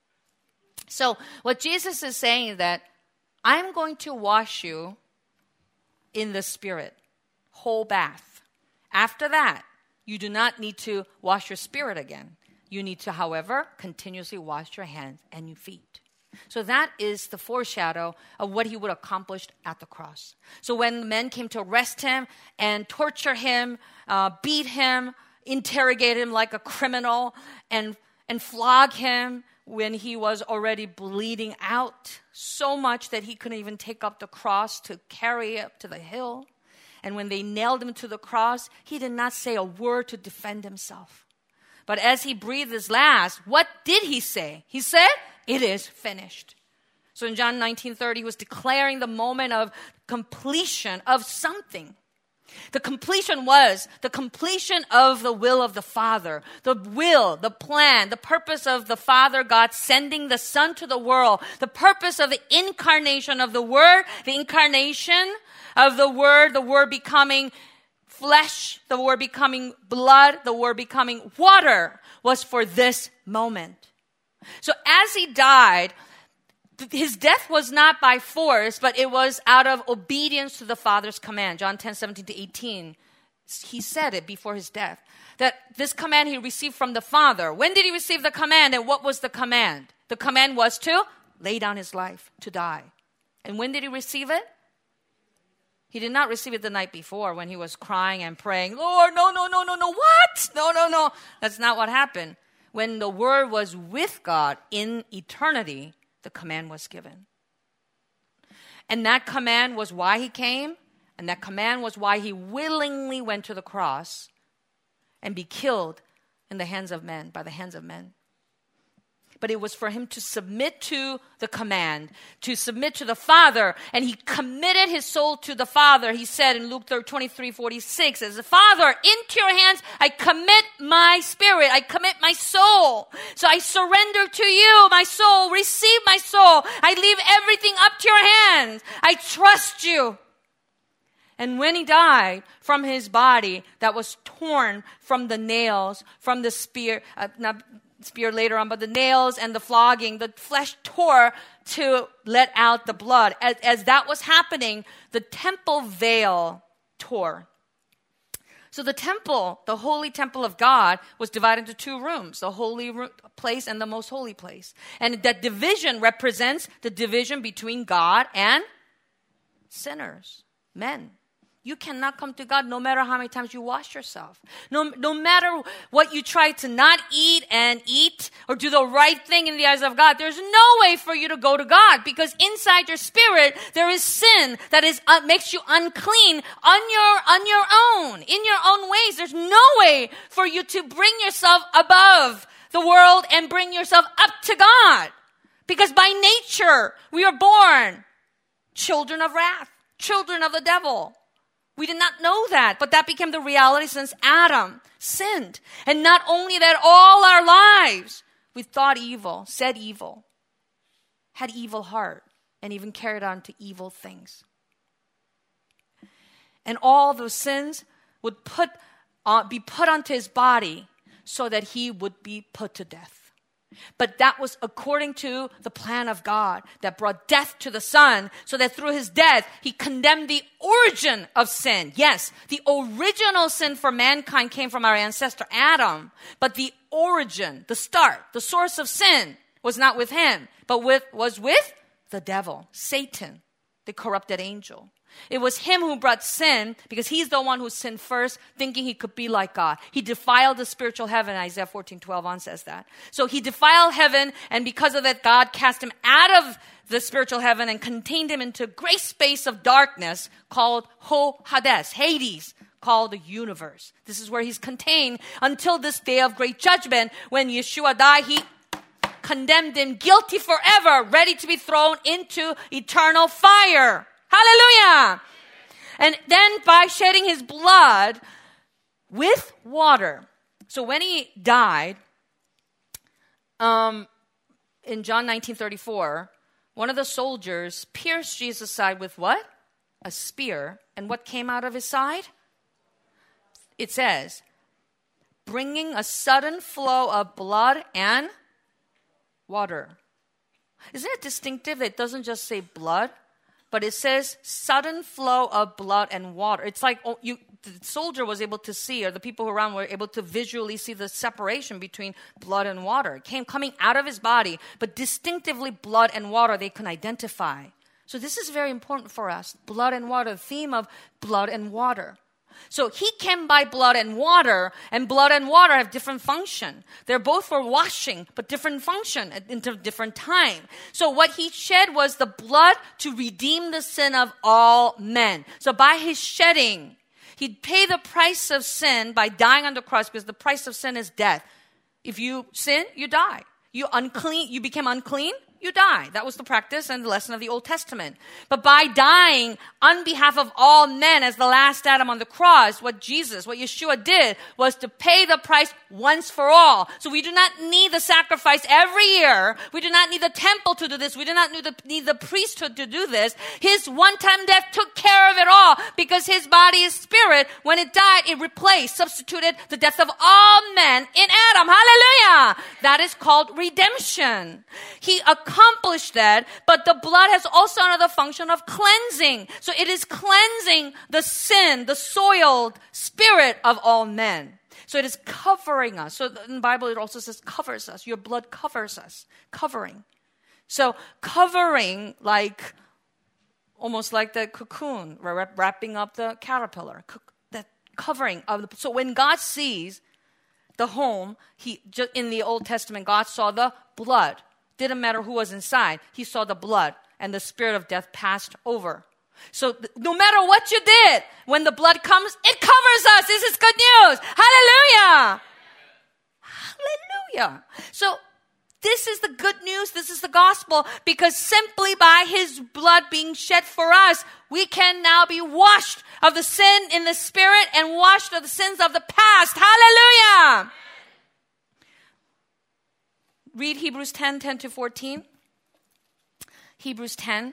Speaker 1: So what Jesus is saying is that I'm going to wash you in the Spirit. Whole bath. After that, you do not need to wash your spirit again. You need to, however, continuously wash your hands and your feet. So that is the foreshadow of what he would accomplish at the cross. So when men came to arrest him and torture him, beat him, interrogate him like a criminal, and flog him when he was already bleeding out so much that he couldn't even take up the cross to carry it up to the hill. And when they nailed him to the cross, he did not say a word to defend himself. But as he breathed his last, what did he say? He said, it is finished. So in John 19:30, he was declaring the moment of completion of something. The completion was the completion of the will of the Father. The will, the plan, the purpose of the Father God sending the Son to the world. The purpose of the incarnation of the Word, the incarnation of the Word becoming flesh, the Word becoming blood, the Word becoming water was for this moment. So as he died, his death was not by force, but it was out of obedience to the Father's command. John 10:17-18, he said it before his death, that this command he received from the Father. When did he receive the command, and what was the command? The command was to lay down his life, to die. And when did he receive it? He did not receive it the night before when he was crying and praying, Lord, no, what? No. That's not what happened. When the Word was with God in eternity, the command was given. And that command was why he came, and that command was why he willingly went to the cross and be killed in the hands of men, by the hands of men. But it was for him to submit to the command, to submit to the Father, and he committed his soul to the Father. He said in Luke 23:46, as the Father, into your hands I commit my spirit, I commit my soul. So I surrender to you, my soul, receive my soul. I leave everything up to your hands. I trust you. And when he died, from his body that was torn from the nails, from the spear later on, but the nails and the flogging, the flesh tore to let out the blood. As that was happening, the temple veil tore. So the temple, the holy temple of God, was divided into two rooms, the holy place and the most holy place. And that division represents the division between God and sinners, men. You cannot come to God no matter how many times you wash yourself. No matter what you try to not eat or do the right thing in the eyes of God, there's no way for you to go to God, because inside your spirit there is sin that makes you unclean on your own, in your own ways. There's no way for you to bring yourself above the world and bring yourself up to God, because by nature we are born children of wrath, children of the devil. We did not know that, but that became the reality since Adam sinned. And not only that, all our lives, We thought evil, said evil, had evil heart, and even carried on to evil things. And all those sins would be put onto his body so that he would be put to death. But that was according to the plan of God that brought death to the Son, so that through his death, he condemned the origin of sin. Yes, the original sin for mankind came from our ancestor Adam, but the origin, the start, the source of sin was not with him, but was with the devil, Satan, the corrupted angel. It was him who brought sin because he's the one who sinned first, thinking he could be like God. He defiled the spiritual heaven. Isaiah 14:12 on says that. So he defiled heaven, and because of that, God cast him out of the spiritual heaven and contained him into a great space of darkness called Hades, Hades, called the universe. This is where he's contained until this day of great judgment when Yeshua died. He condemned him guilty forever, ready to be thrown into eternal fire. Hallelujah. And then by shedding his blood with water. So when he died, in John 19:34, one of the soldiers pierced Jesus' side with what? A spear. And what came out of his side? It says, bringing a sudden flow of blood and water. Isn't it distinctive that it doesn't just say blood, but it says sudden flow of blood and water? It's like the soldier was able to see, or the people around were able to visually see the separation between blood and water. It came coming out of his body, but distinctively blood and water they can identify. So this is very important for us. Blood and water, the theme of blood and water. So he came by blood and water have different function. They're both for washing, but different function at different time. So what he shed was the blood to redeem the sin of all men. So by his shedding, he'd pay the price of sin by dying on the cross, because the price of sin is death. If you sin, you die. You became unclean, you die. That was the practice and the lesson of the Old Testament. But by dying on behalf of all men as the last Adam on the cross, what Yeshua did was to pay the price once for all. So we do not need the sacrifice every year. We do not need the temple to do this. We do not need the priesthood to do this. His one-time death took care of it all, because his body is spirit. When it died, it substituted the death of all men in Adam. Hallelujah! That is called redemption. He accomplished that, but the blood has also another function of cleansing. So it is cleansing the sin, the soiled spirit of all men. So it is covering us. So in the Bible it also says covers us. Your blood covers us. Covering. So covering, like almost like the cocoon, wrapping up the caterpillar. That covering of so when God sees the home, in the Old Testament, God saw the blood. Didn't matter who was inside. He saw the blood, and the spirit of death passed over. So no matter what you did, when the blood comes, it covers us. This is good news. Hallelujah. Hallelujah. So this is the good news. This is the gospel, because simply by his blood being shed for us, we can now be washed of the sin in the spirit and washed of the sins of the past. Hallelujah. Read Hebrews 10:10-14. Hebrews 10.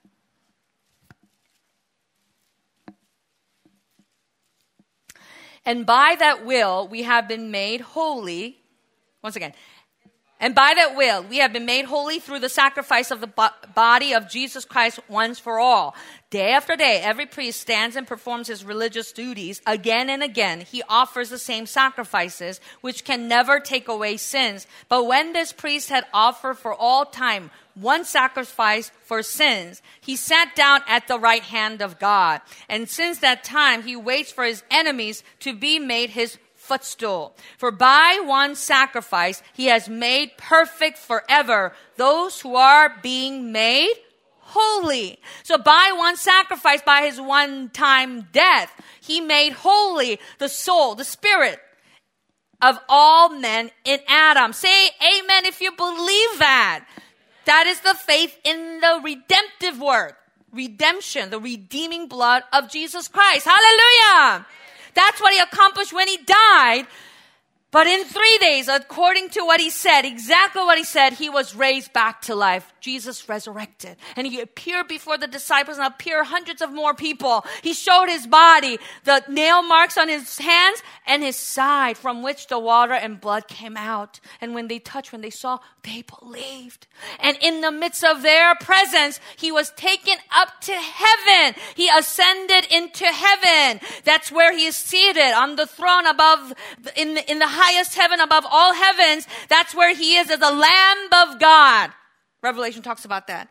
Speaker 1: And by that will we have been made holy. Once again. And by that will we have been made holy through the sacrifice of the body of Jesus Christ once for all. Day after day, every priest stands and performs his religious duties. Again and again, he offers the same sacrifices, which can never take away sins. But when this priest had offered for all time one sacrifice for sins, he sat down at the right hand of God. And since that time, he waits for his enemies to be made his footstool. For by one sacrifice, he has made perfect forever those who are being made holy. So by one sacrifice, by his one-time death, he made holy the soul, the spirit of all men in Adam. Say amen if you believe that. That is the faith in the redemptive work. Redemption, the redeeming blood of Jesus Christ. Hallelujah! That's what he accomplished when he died. But in 3 days, according to what he said, exactly what he said, he was raised back to life. Jesus resurrected. And he appeared before the disciples and appeared hundreds of more people. He showed his body, the nail marks on his hands and his side from which the water and blood came out. And when they touched, when they saw, they believed. And in the midst of their presence, he was taken up to heaven. He ascended into heaven. That's where he is seated on the throne above, in the highest heaven above all heavens. That's where he is as the Lamb of God. Revelation talks about that.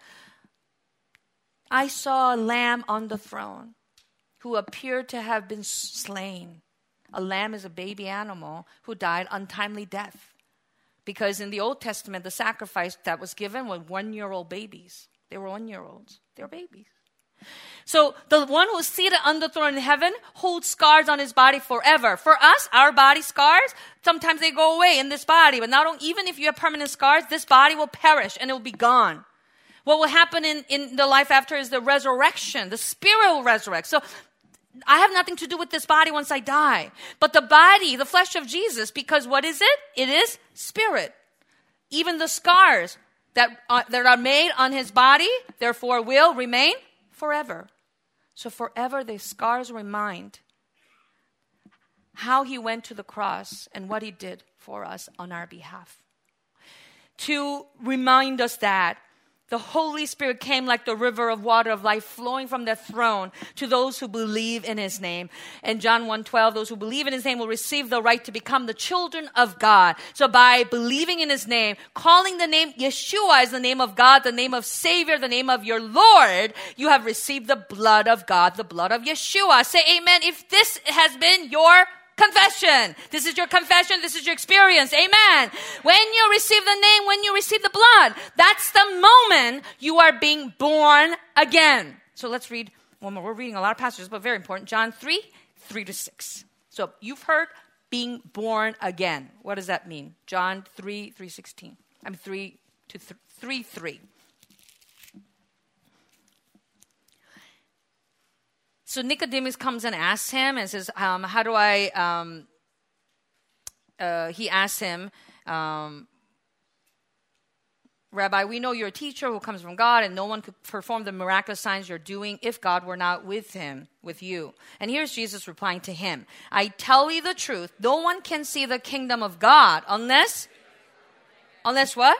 Speaker 1: I saw a lamb on the throne who appeared to have been slain. A lamb is a baby animal who died untimely death. Because in the Old Testament, the sacrifice that was given was 1-year-old babies. They were 1-year-olds. They were babies. So the one who's seated on the throne in heaven holds scars on his body forever. For us, our body scars, sometimes they go away in this body. But even if you have permanent scars, this body will perish and it will be gone. What will happen in the life after is the resurrection. The spirit will resurrect. So I have nothing to do with this body once I die. But the body, the flesh of Jesus, because what is it? It is spirit. Even the scars that are made on his body, therefore will remain forever. So forever the scars remind how he went to the cross and what he did for us on our behalf. To remind us that the Holy Spirit came like the river of water of life flowing from the throne to those who believe in his name. And John 1:12, those who believe in his name will receive the right to become the children of God. So by believing in his name, calling the name Yeshua as the name of God, the name of Savior, the name of your Lord, you have received the blood of God, the blood of Yeshua. Say amen if this has been your confession. This is your confession. This is your experience. Amen. When you receive the name, when you receive the blood, that's the moment you are being born again. So let's read one more. We're reading a lot of passages, but very important. John 3:3-6. So you've heard being born again. What does that mean? John 3:3-16. 3:3. So Nicodemus comes and asks him and says, how do I, he asks him, Rabbi, we know you're a teacher who comes from God and no one could perform the miraculous signs you're doing if God were not with you. And here's Jesus replying to him. I tell you the truth, no one can see the kingdom of God unless what?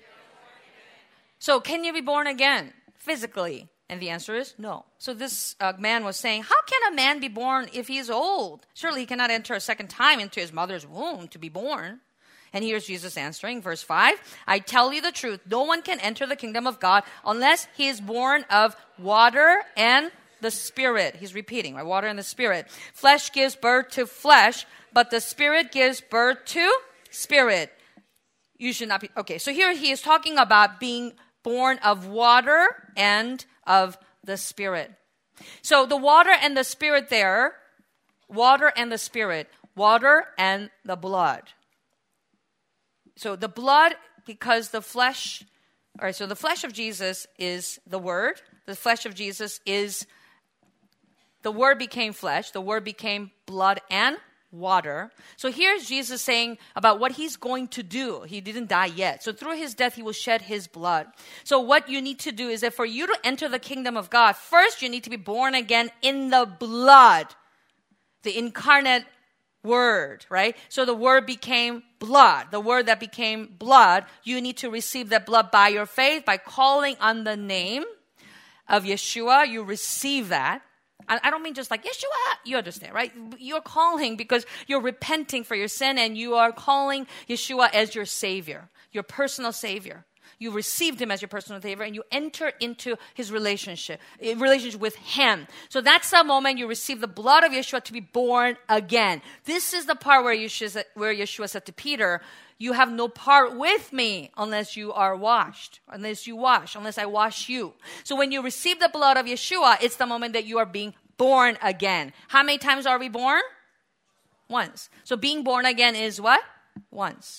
Speaker 1: So can you be born again physically? And the answer is no. So this man was saying, how can a man be born if he's old? Surely he cannot enter a second time into his mother's womb to be born. And here's Jesus answering, verse 5. I tell you the truth, no one can enter the kingdom of God unless he is born of water and the Spirit. He's repeating, right? Water and the Spirit. Flesh gives birth to flesh, but the Spirit gives birth to spirit. You should not be... Okay, so here he is talking about being born of water and of the Spirit. So the water and the Spirit there, water and the Spirit, water and the blood. So the blood, because the flesh, all right, so the flesh of Jesus is the Word. The flesh of Jesus is, the Word became flesh. The Word became blood and water. So here's Jesus saying about what he's going to do. He didn't die yet. So through his death, he will shed his blood. So what you need to do is that for you to enter the kingdom of God, first you need to be born again in the blood, the incarnate Word, right? So the Word became blood. The Word that became blood, you need to receive that blood by your faith, by calling on the name of Yeshua. You receive that. I don't mean just like, Yeshua, you understand, right? You're calling because you're repenting for your sin and you are calling Yeshua as your Savior, your personal Savior. You received him as your personal Savior and you enter into his relationship with him. So that's the moment you receive the blood of Yeshua to be born again. This is the part where Yeshua said to Peter, you have no part with me unless you are washed, unless I wash you. So when you receive the blood of Yeshua, it's the moment that you are being born again. How many times are we born? Once. So being born again is what? Once.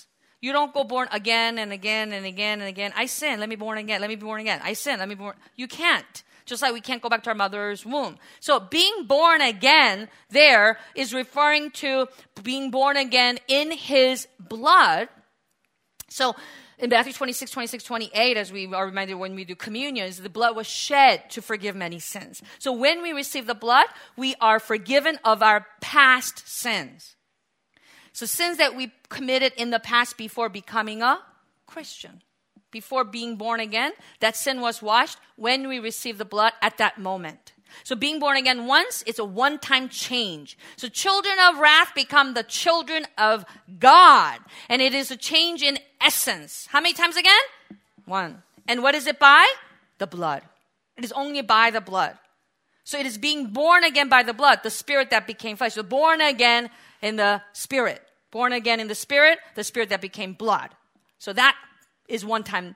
Speaker 1: You don't go born again and again and again and again. I sin, let me born again, let me be born again. I sin, let me be born. You can't. Just like we can't go back to our mother's womb. So being born again there is referring to being born again in his blood. So in Matthew 26, 28, as we are reminded when we do communion, is the blood was shed to forgive many sins. So when we receive the blood, we are forgiven of our past sins. So sins that we committed in the past before becoming a Christian. Before being born again, that sin was washed when we receive the blood at that moment. So being born again once, it's a one-time change. So children of wrath become the children of God. And it is a change in essence. How many times again? One. And what is it by? The blood. It is only by the blood. So it is being born again by the blood, the spirit that became flesh. So born again in the spirit. Born again in the spirit that became blood. So that is one-time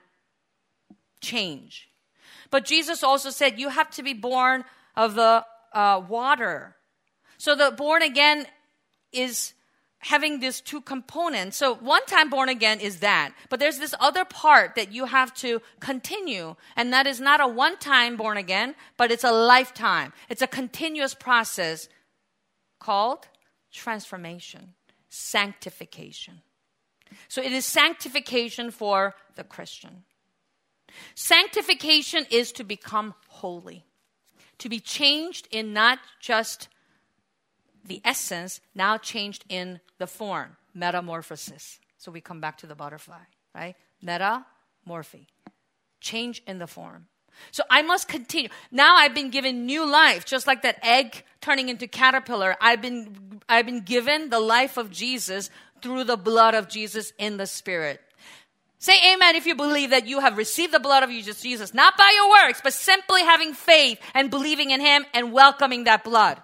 Speaker 1: change. But Jesus also said you have to be born of the water. So the born again is having these two components. So one-time born again is that. But there's this other part that you have to continue. And that is not a one-time born again, but it's a lifetime. It's a continuous process called transformation, sanctification. So it is sanctification for the Christian. Sanctification is to become holy, to be changed in not just the essence, now changed in the form, metamorphosis. So we come back to the butterfly, right? Metamorphy, change in the form. So I must continue. Now I've been given new life, just like that egg turning into caterpillar. I've been given the life of Jesus through the blood of Jesus in the Spirit. Say amen if you believe that you have received the blood of Jesus, not by your works, but simply having faith and believing in him and welcoming that blood.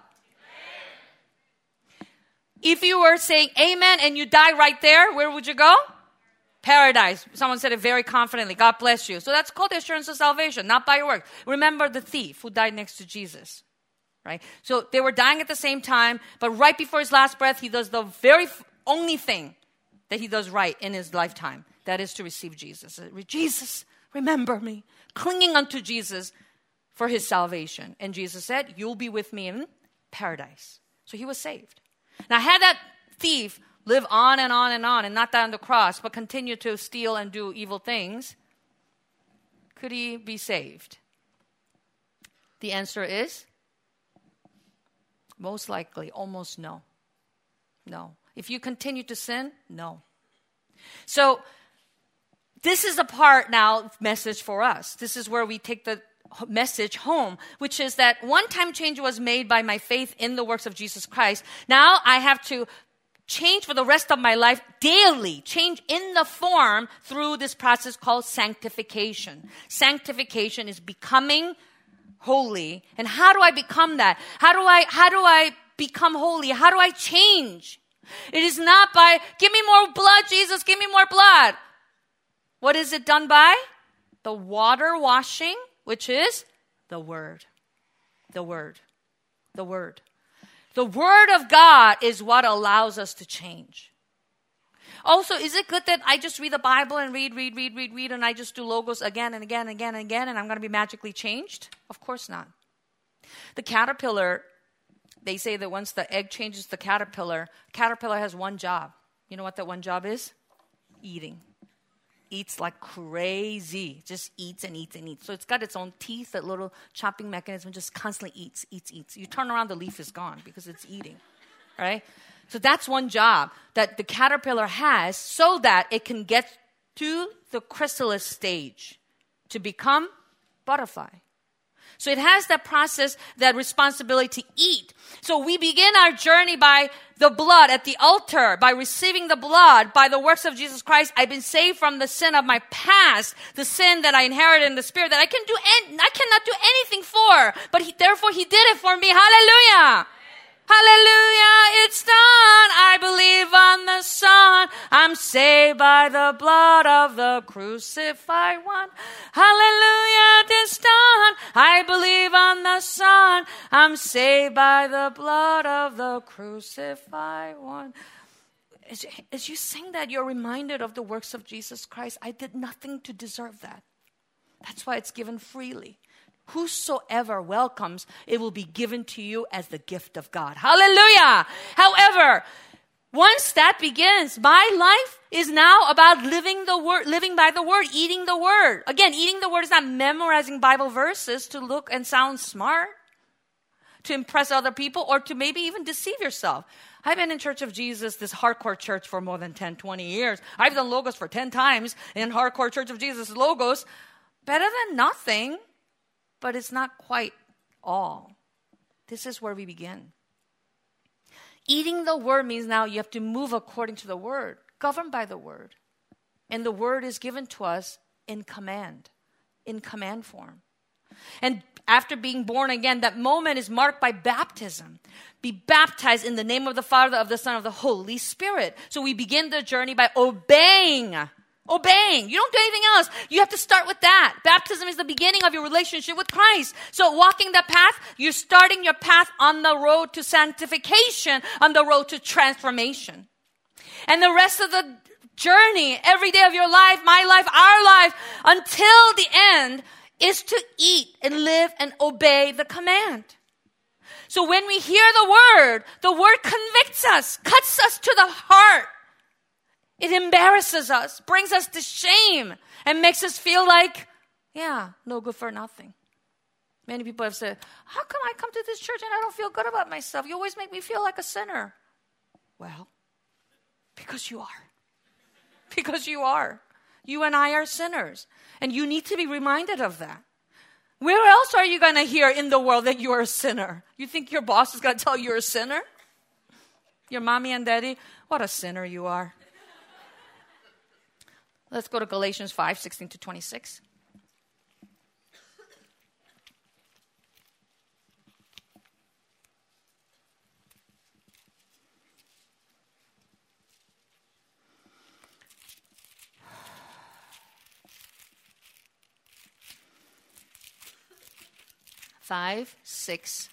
Speaker 1: Amen. If you were saying amen and you die right there, where would you go? Paradise. Someone said it very confidently. God bless you. So that's called the assurance of salvation, not by your works. Remember the thief who died next to Jesus, right? So they were dying at the same time, but right before his last breath, he does the very only thing that he does right in his lifetime. That is to receive Jesus. Jesus, remember me. Clinging unto Jesus for his salvation. And Jesus said, you'll be with me in paradise. So he was saved. Now, had that thief live on and on and on and not die on the cross, but continue to steal and do evil things, could he be saved? The answer is most likely, almost no. No. If you continue to sin, no. So this is the part now, message for us. This is where we take the message home, which is that one-time change was made by my faith in the works of Jesus Christ. Now I have to change for the rest of my life daily, change in the form through this process called sanctification. Sanctification is becoming holy. And how do I become that? How do I become holy? How do I change? It is not by, give me more blood, Jesus, give me more blood. What is it done by? The water washing, which is the Word. The Word. The Word. The Word of God is what allows us to change. Also, is it good that I just read the Bible and read, and I just do logos again and again and again and again, and I'm going to be magically changed? Of course not. The caterpillar, they say that once the egg changes the caterpillar has one job. You know what that one job is? Eating. Eats like crazy. Just eats and eats and eats. So it's got its own teeth, that little chopping mechanism, just constantly eats. You turn around, the leaf is gone because it's eating, right? So that's one job that the caterpillar has so that it can get to the chrysalis stage to become butterfly. So it has that process, that responsibility to eat. So we begin our journey by the blood at the altar, by receiving the blood, by the works of Jesus Christ. I've been saved from the sin of my past, the sin that I inherited in the spirit that I cannot do anything for. But therefore he did it for me. Hallelujah. Hallelujah, it's done. I believe on the Son. I'm saved by the blood of the crucified one. Hallelujah, it's done. I believe on the Son. I'm saved by the blood of the crucified one. as you sing that, you're reminded of the works of Jesus Christ. I did nothing to deserve that. That's why it's given freely. Whosoever welcomes, it will be given to you as the gift of God. Hallelujah! However, once that begins, my life is now about living the word, living by the word, eating the word. Again, eating the word is not memorizing Bible verses to look and sound smart, to impress other people, or to maybe even deceive yourself. I've been in Church of Jesus, this hardcore church, for more than 10, 20 years. I've done Logos for 10 times in hardcore Church of Jesus Logos. Better than nothing, but it's not quite all. This is where we begin. Eating the word means now you have to move according to the word, governed by the word. And the word is given to us in command form. And after being born again, that moment is marked by baptism. Be baptized in the name of the Father, of the Son, of the Holy Spirit. So we begin the journey by obeying. Obeying. You don't do anything else. You have to start with that. Baptism is the beginning of your relationship with Christ. So walking that path, you're starting your path on the road to sanctification, on the road to transformation. And the rest of the journey, every day of your life, my life, our life, until the end, is to eat and live and obey the command. So when we hear the word convicts us, cuts us to the heart. It embarrasses us, brings us to shame, and makes us feel like, no good for nothing. Many people have said, how come I come to this church and I don't feel good about myself? You always make me feel like a sinner. Well, because you are. Because you are. You and I are sinners. And you need to be reminded of that. Where else are you going to hear in the world that you are a sinner? You think your boss is going to tell you you're a sinner? Your mommy and daddy? What a sinner you are. Let's go to Galatians 5, 16 to 26. Five, 6,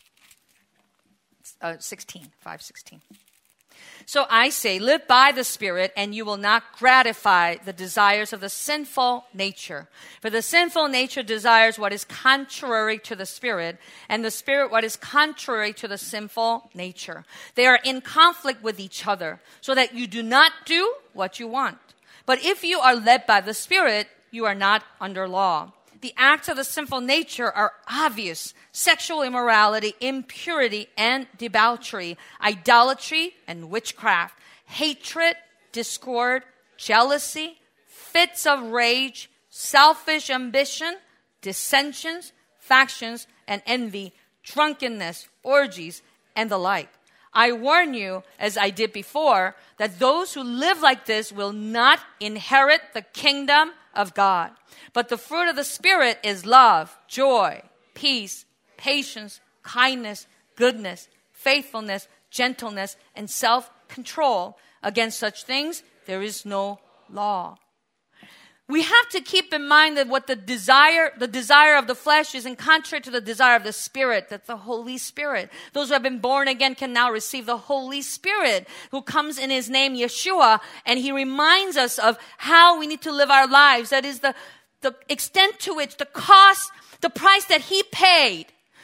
Speaker 1: 16, 5, 16. So I say, live by the Spirit, and you will not gratify the desires of the sinful nature. For the sinful nature desires what is contrary to the Spirit, and the Spirit what is contrary to the sinful nature. They are in conflict with each other, so that you do not do what you want. But if you are led by the Spirit, you are not under law. The acts of the sinful nature are obvious: sexual immorality, impurity, and debauchery, idolatry and witchcraft, hatred, discord, jealousy, fits of rage, selfish ambition, dissensions, factions, and envy, drunkenness, orgies, and the like. I warn you, as I did before, that those who live like this will not inherit the kingdom of God. But the fruit of the Spirit is love, joy, peace, patience, kindness, goodness, faithfulness, gentleness, and self-control. Against such things, there is no law. We have to keep in mind that what the desire of the flesh is in contrary to the desire of the Spirit, that's the Holy Spirit. Those who have been born again can now receive the Holy Spirit, who comes in His name, Yeshua, and He reminds us of how we need to live our lives. That is the extent to which the cost, the price that He paid,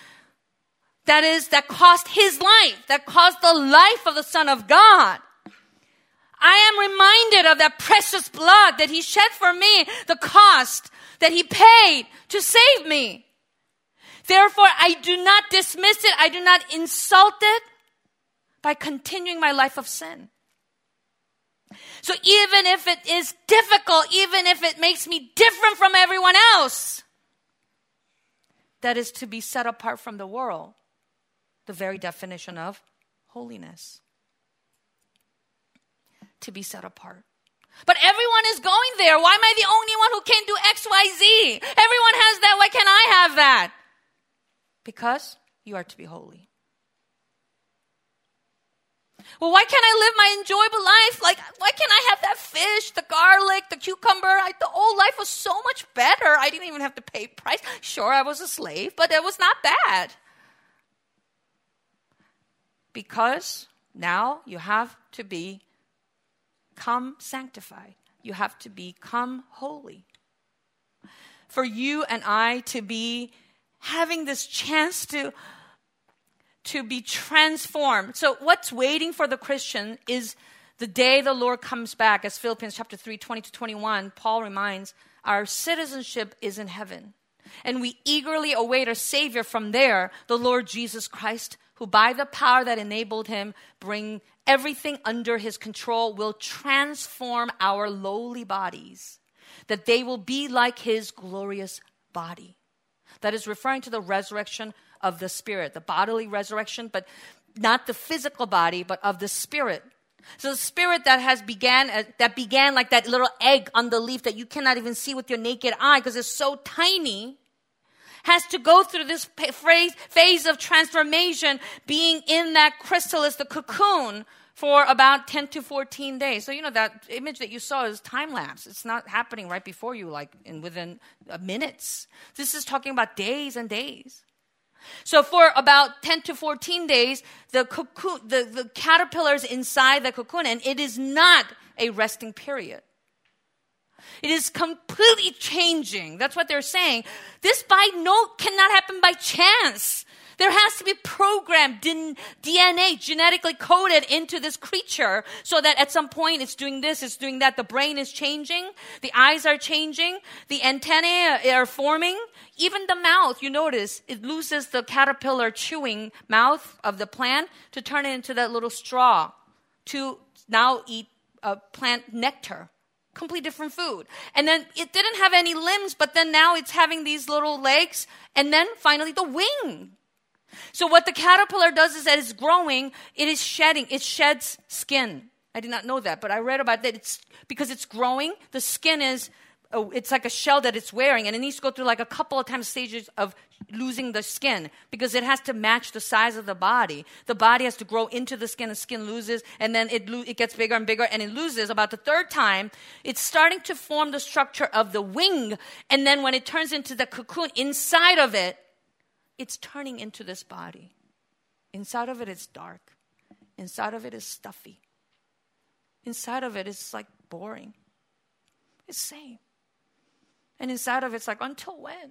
Speaker 1: that cost His life, that cost the life of the Son of God. I am reminded of that precious blood that He shed for me, the cost that He paid to save me. Therefore, I do not dismiss it. I do not insult it by continuing my life of sin. So even if it is difficult, even if it makes me different from everyone else, that is to be set apart from the world, the very definition of holiness. To be set apart. But everyone is going there. Why am I the only one who can't do X, Y, Z? Everyone has that. Why can't I have that? Because you are to be holy. Well, why can't I live my enjoyable life? Like, why can't I have that fish, the garlic, the cucumber? The old life was so much better. I didn't even have to pay price. Sure, I was a slave, but it was not bad. Because now you have to be become sanctified. You have to become holy. For you and I to be having this chance to be transformed. So what's waiting for the Christian is the day the Lord comes back. As Philippians chapter 3, 20-21, Paul reminds, our citizenship is in heaven. And we eagerly await our Savior from there, the Lord Jesus Christ, who by the power that enabled him bring everything under his control, will transform our lowly bodies, that they will be like his glorious body. That is referring to the resurrection of the spirit, the bodily resurrection, but not the physical body, but of the spirit. So the spirit that began like that little egg on the leaf that you cannot even see with your naked eye because it's so tiny, has to go through this phase of transformation, being in that chrysalis, the cocoon, for about 10 to 14 days. So, that image that you saw is time-lapse. It's not happening right before you, within minutes. This is talking about days and days. So for about 10 to 14 days, the cocoon, the caterpillar is inside the cocoon, and it is not a resting period. It is completely changing. That's what they're saying. This cannot happen by chance. There has to be programmed DNA, genetically coded into this creature so that at some point it's doing this, it's doing that. The brain is changing. The eyes are changing. The antennae are forming. Even the mouth, you notice, it loses the caterpillar chewing mouth of the plant to turn it into that little straw to now eat plant nectar. Completely different food. And then it didn't have any limbs, but then now it's having these little legs, and then finally the wing. So what the caterpillar does is that it's growing, it sheds skin. I did not know that, but I read about that. Because it's growing, the skin it's like a shell that it's wearing, and it needs to go through like a couple of times stages of losing the skin because it has to match the size of the body. The body has to grow into the skin loses, and then it gets bigger and bigger, and it loses. About the third time, it's starting to form the structure of the wing, and then when it turns into the cocoon, inside of it, it's turning into this body. Inside of it, it's dark. Inside of it is stuffy. Inside of it is like boring. It's same. And inside of it's like, until when?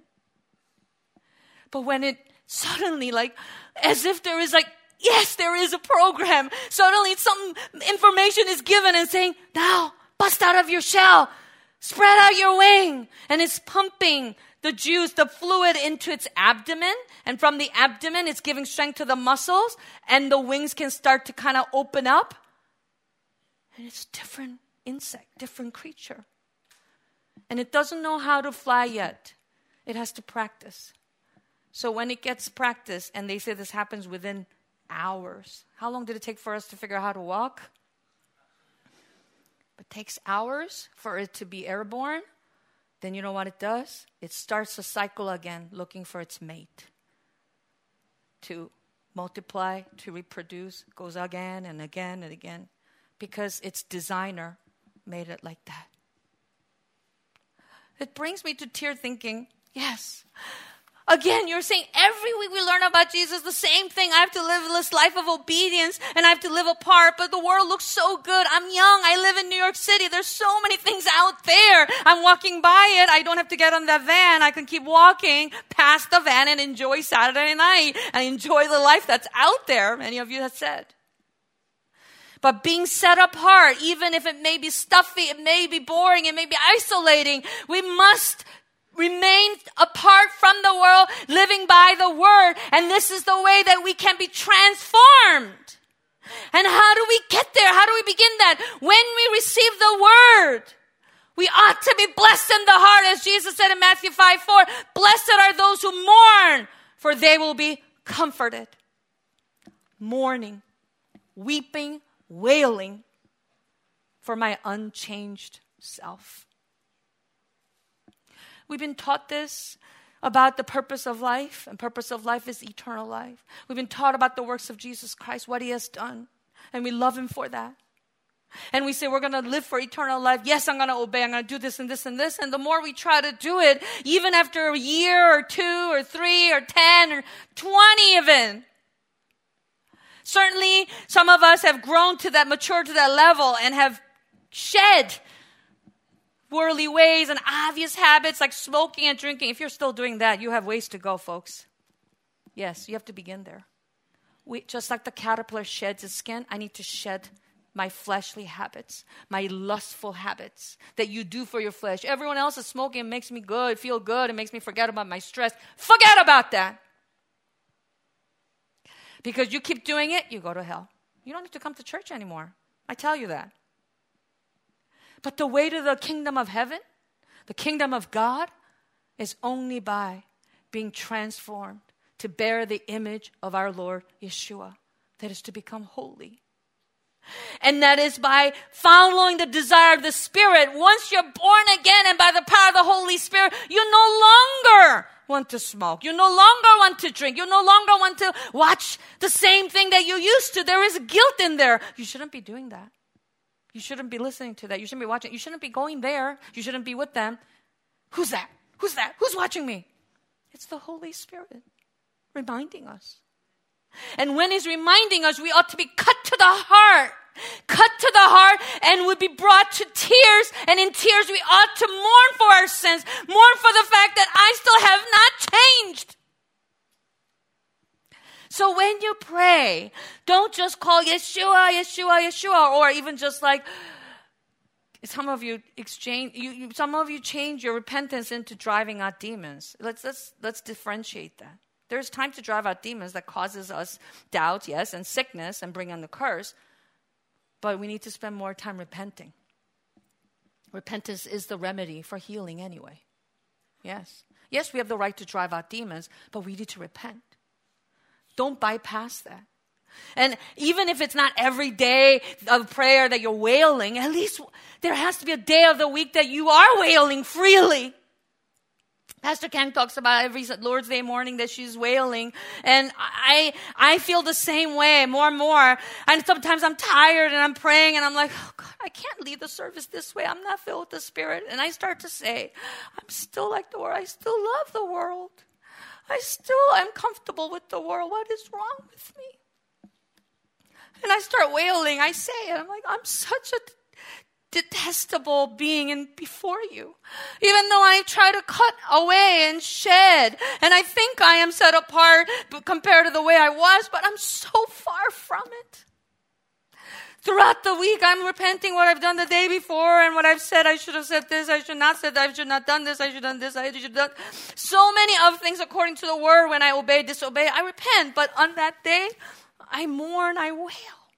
Speaker 1: But when it suddenly, as if there is yes, there is a program. Suddenly some information is given and saying, now, bust out of your shell. Spread out your wing. And it's pumping the juice, the fluid into its abdomen. And from the abdomen, it's giving strength to the muscles. And the wings can start to kind of open up. And it's different insect, different creature. And it doesn't know how to fly yet. It has to practice. So when it gets practice, and they say this happens within hours. How long did it take for us to figure out how to walk? It takes hours for it to be airborne. Then you know what it does? It starts a cycle again, looking for its mate. To multiply, to reproduce, goes again and again and again. Because its designer made it like that. It brings me to tear thinking, yes. Again, you're saying every week we learn about Jesus, the same thing. I have to live this life of obedience and I have to live apart, but the world looks so good. I'm young. I live in New York City. There's so many things out there. I'm walking by it. I don't have to get on that van. I can keep walking past the van and enjoy Saturday night and enjoy the life that's out there, many of you have said. But being set apart, even if it may be stuffy, it may be boring, it may be isolating, we must remain apart from the world, living by the word. And this is the way that we can be transformed. And how do we get there? How do we begin that? When we receive the word, we ought to be blessed in the heart, as Jesus said in Matthew 5:4. Blessed are those who mourn, for they will be comforted. Mourning, weeping, wailing for my unchanged self. We've been taught this about the purpose of life, and purpose of life is eternal life. We've been taught about the works of Jesus Christ, what he has done, and we love him for that. And we say, we're going to live for eternal life. Yes, I'm going to obey. I'm going to do this and this and this. And the more we try to do it, even after a year or 2 or 3 or 10 or 20 even, certainly, some of us have grown to that, matured to that level and have Shed worldly ways and obvious habits like smoking and drinking. If you're still doing that, you have ways to go, folks. Yes, you have to begin there. Just like the caterpillar sheds its skin, I need to shed my fleshly habits, my lustful habits that you do for your flesh. Everyone else is smoking. It makes me good, feel good. It makes me forget about my stress. Forget about that. Because you keep doing it, you go to hell. You don't have to come to church anymore. I tell you that. But the way to the kingdom of heaven, the kingdom of God, is only by being transformed to bear the image of our Lord Yeshua. That is to become holy. And that is by following the desire of the Spirit. Once you're born again and by the power of the Holy Spirit, you no longer want to smoke. You no longer want to drink. You no longer want to watch the same thing that you used to. There is guilt in there. You shouldn't be doing that. You shouldn't be listening to that. You shouldn't be watching. You shouldn't be going there. You shouldn't be with them. Who's that? Who's that? Who's watching me? It's the Holy Spirit reminding us. And when He's reminding us, we ought to be cut to the heart. Cut to the heart and would be brought to tears. And in tears, we ought to mourn for our sins. Mourn for the fact that I still have not changed. So when you pray, don't just call Yeshua, Yeshua, Yeshua, or even just like some of you change your repentance into driving out demons. Let's differentiate that. There's time to drive out demons that causes us doubt, yes, and sickness and bring on the curse. But we need to spend more time repenting. Repentance is the remedy for healing anyway. Yes. Yes, we have the right to drive out demons, but we need to repent. Don't bypass that. And even if it's not every day of prayer that you're wailing, at least there has to be a day of the week that you are wailing freely. Pastor Kang talks about every Lord's Day morning that she's wailing. And I feel the same way more and more. And sometimes I'm tired and I'm praying and I'm like, oh God, I can't lead the service this way. I'm not filled with the Spirit. And I start to say, I'm still like the world. I still love the world. I still am comfortable with the world. What is wrong with me? And I start wailing. I say it. I'm like, I'm such a detestable being before you. Even though I try to cut away and shed, and I think I am set apart compared to the way I was, but I'm so far from it. Throughout the week, I'm repenting what I've done the day before and what I've said. I should have said this. I should not said that. I should not done this. I should have done this. I should have done so many other things according to the word. When I obey, disobey, I repent. But on that day, I mourn, I wail.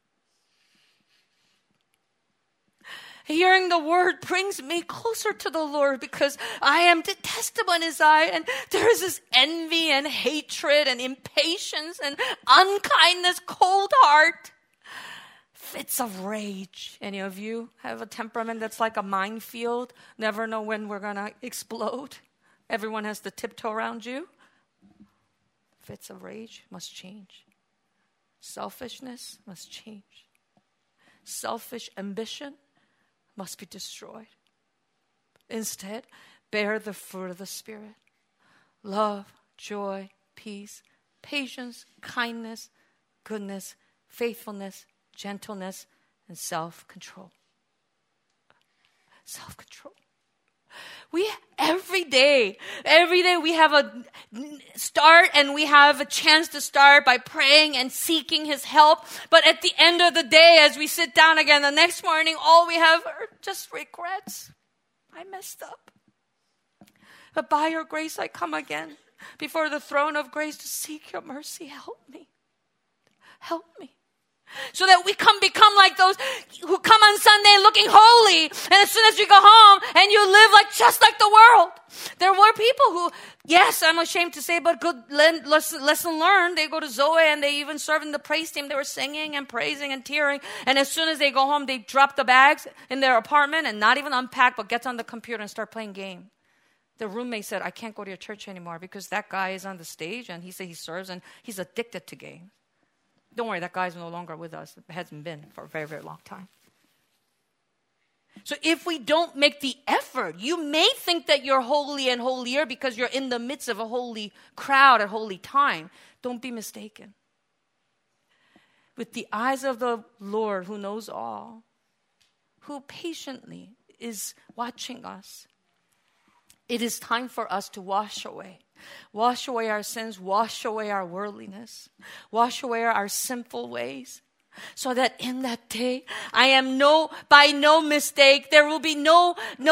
Speaker 1: Hearing the word brings me closer to the Lord because I am detestable in His eye. And there is this envy and hatred and impatience and unkindness, cold heart. Fits of rage. Any of you have a temperament that's like a minefield? Never know when we're going to explode. Everyone has to tiptoe around you. Fits of rage must change. Selfishness must change. Selfish ambition must be destroyed. Instead, bear the fruit of the Spirit. Love, joy, peace, patience, kindness, goodness, faithfulness, gentleness, and self-control. Self-control. Every day we have a start and we have a chance to start by praying and seeking His help. But at the end of the day, as we sit down again the next morning, all we have are just regrets. I messed up. But by Your grace, I come again before the throne of grace to seek Your mercy. Help me. Help me. So that we become like those who come on Sunday looking holy. And as soon as you go home and you live just like the world. There were people who, yes, I'm ashamed to say, but good lesson learned. They go to Zoe and they even serve in the praise team. They were singing and praising and tearing. And as soon as they go home, they drop the bags in their apartment and not even unpack, but gets on the computer and start playing game. The roommate said, I can't go to your church anymore because that guy is on the stage and he said he serves and he's addicted to games. Don't worry, that guy's no longer with us. It hasn't been for a very, very long time. So if we don't make the effort, you may think that you're holy and holier because you're in the midst of a holy crowd at holy time. Don't be mistaken. With the eyes of the Lord who knows all, who patiently is watching us. It is time for us to wash away our sins, wash away our worldliness, wash away our sinful ways, so that in that day, I am by no mistake, there will be no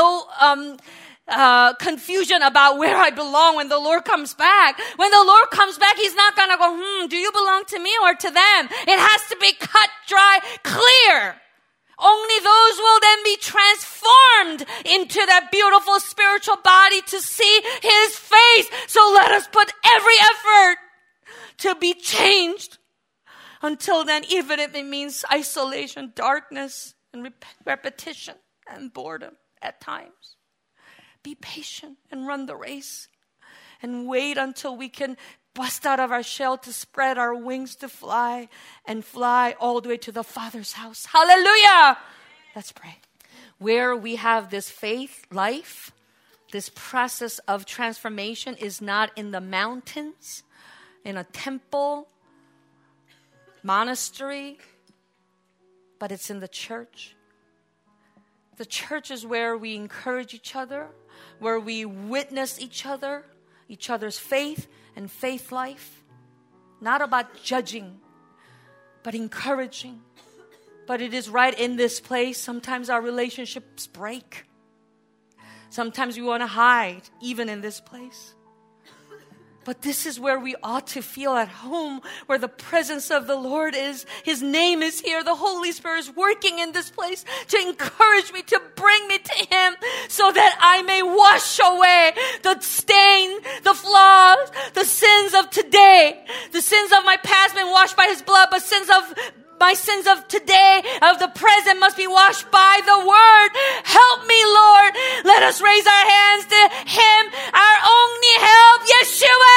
Speaker 1: confusion about where I belong when the Lord comes back. When the Lord comes back, He's not gonna go, do you belong to me or to them? It has to be cut, dry, clear. Only those will then be transformed into that beautiful spiritual body to see His face. So let us put every effort to be changed. Until then, even if it means isolation, darkness, and repetition, and boredom at times. Be patient and run the race. And wait until we can bust out of our shell to spread our wings to fly and fly all the way to the Father's house. Hallelujah! Let's pray. Where we have this faith life, this process of transformation is not in the mountains, in a temple, monastery, but it's in the church. The church is where we encourage each other, where we witness each other's faith and faith life. Not about judging, but encouraging. But it is right in this place. Sometimes our relationships break. Sometimes we want to hide, even in this place. But this is where we ought to feel at home, where the presence of the Lord is. His name is here. The Holy Spirit is working in this place to encourage me, to bring me to Him, so that I may wash away the stain, the flaws, the sins of today. The sins of my past been washed by His blood, but my sins of today, of the present, must be washed by the Word. Help me, Lord. Let us raise our hands to Him, our only help, Yeshua!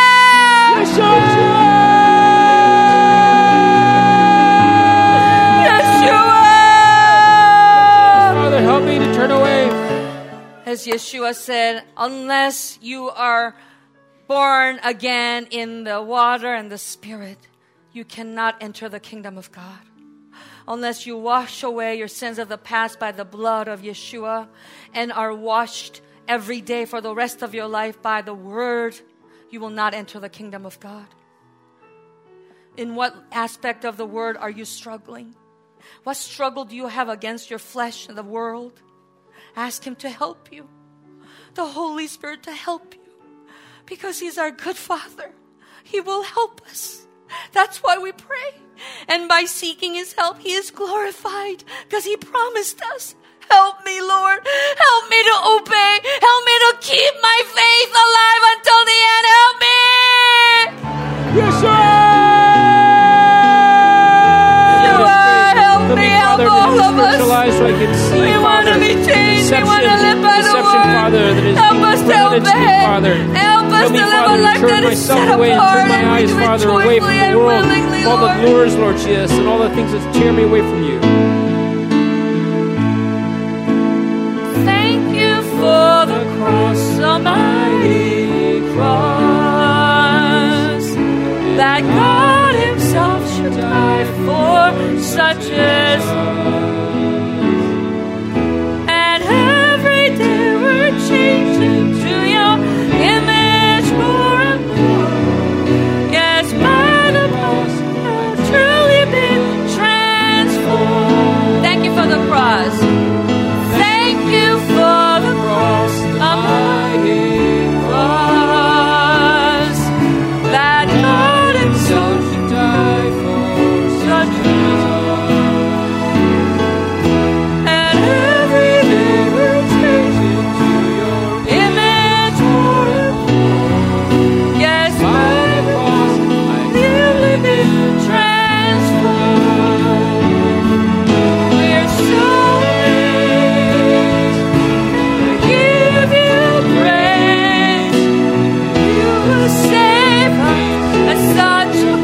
Speaker 1: Yeshua!
Speaker 6: Father, help me to turn away.
Speaker 1: As Yeshua said, unless you are born again in the water and the Spirit, you cannot enter the kingdom of God. Unless you wash away your sins of the past by the blood of Yeshua and are washed every day for the rest of your life by the Word, you will not enter the kingdom of God. In what aspect of the Word are you struggling? What struggle do you have against your flesh and the world? Ask Him to help you. The Holy Spirit to help you. Because He's our good Father. He will help us. That's why we pray. And by seeking His help, He is glorified because He promised us. Help me, Lord. Help me to obey. Help me to keep my faith alive until the end. Help me.
Speaker 6: Yeshua!
Speaker 1: Help me. Help all of us.
Speaker 6: So I can see,
Speaker 1: We want to be changed. We want to live by the Word.
Speaker 6: Father, that is
Speaker 1: help us to obey. Help us to live a life that is set apart.
Speaker 6: Turn my eyes, Father, away from the world, all the
Speaker 1: Lord.
Speaker 6: lures, Lord Jesus, and all the things that tear me away from you.
Speaker 1: Thank you for the cross, almighty cross, that God Himself should die for such as and every day we're changed into your image more and more. Yes, by the cross I've truly been transformed. Thank you for the cross. Thank you for the cross, almighty cross, that God Himself should die for such as and every day we're changed into your image more and more. Yes, by the cross I've really been transformed. We're so amazed. We give you praise. You will save us at such a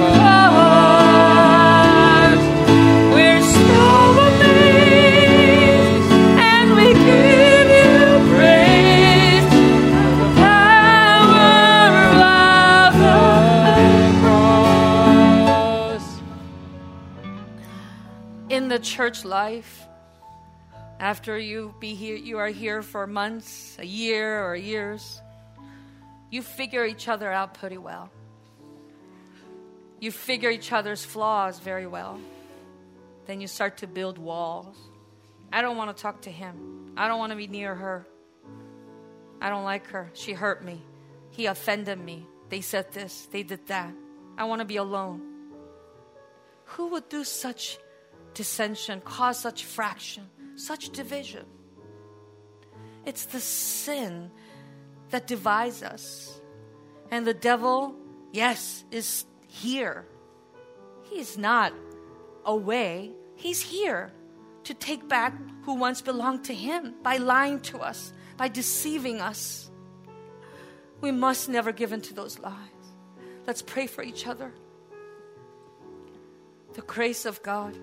Speaker 1: cost. We're so amazed, and we give you praise for the power of the cross. In the church life, After you are here for months, a year, or years, you figure each other out pretty well. You figure each other's flaws very well. Then you start to build walls. I don't want to talk to him. I don't want to be near her. I don't like her. She hurt me. He offended me. They said this. They did that. I want to be alone. Who would do such dissension, cause such fraction, such division? It's the sin that divides us. And the devil, yes, is here. He's not away. He's here to take back who once belonged to him by lying to us, by deceiving us. We must never give in to those lies. Let's pray for each other. The grace of God.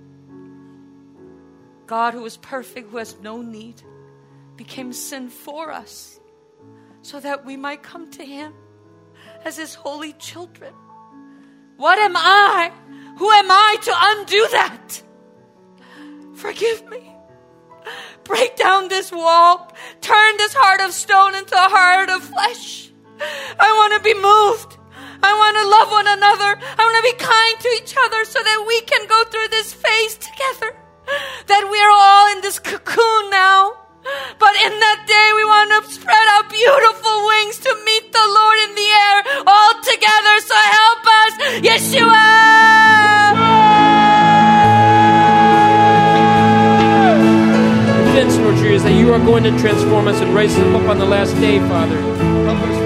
Speaker 1: God who is perfect, who has no need, became sin for us so that we might come to him as his holy children. What am I? Who am I to undo that? Forgive me. Break down this wall. Turn this heart of stone into a heart of flesh. I want to be moved. I want to love one another. I want to be kind to each other so that we can go through this phase together. That we are all in this cocoon now. But in that day we want to spread out beautiful wings to meet the Lord in the air all together. So help us, Yeshua!
Speaker 6: Evidence, Lord Jesus, that you are going to transform us and raise us up on the last day, Father. Help us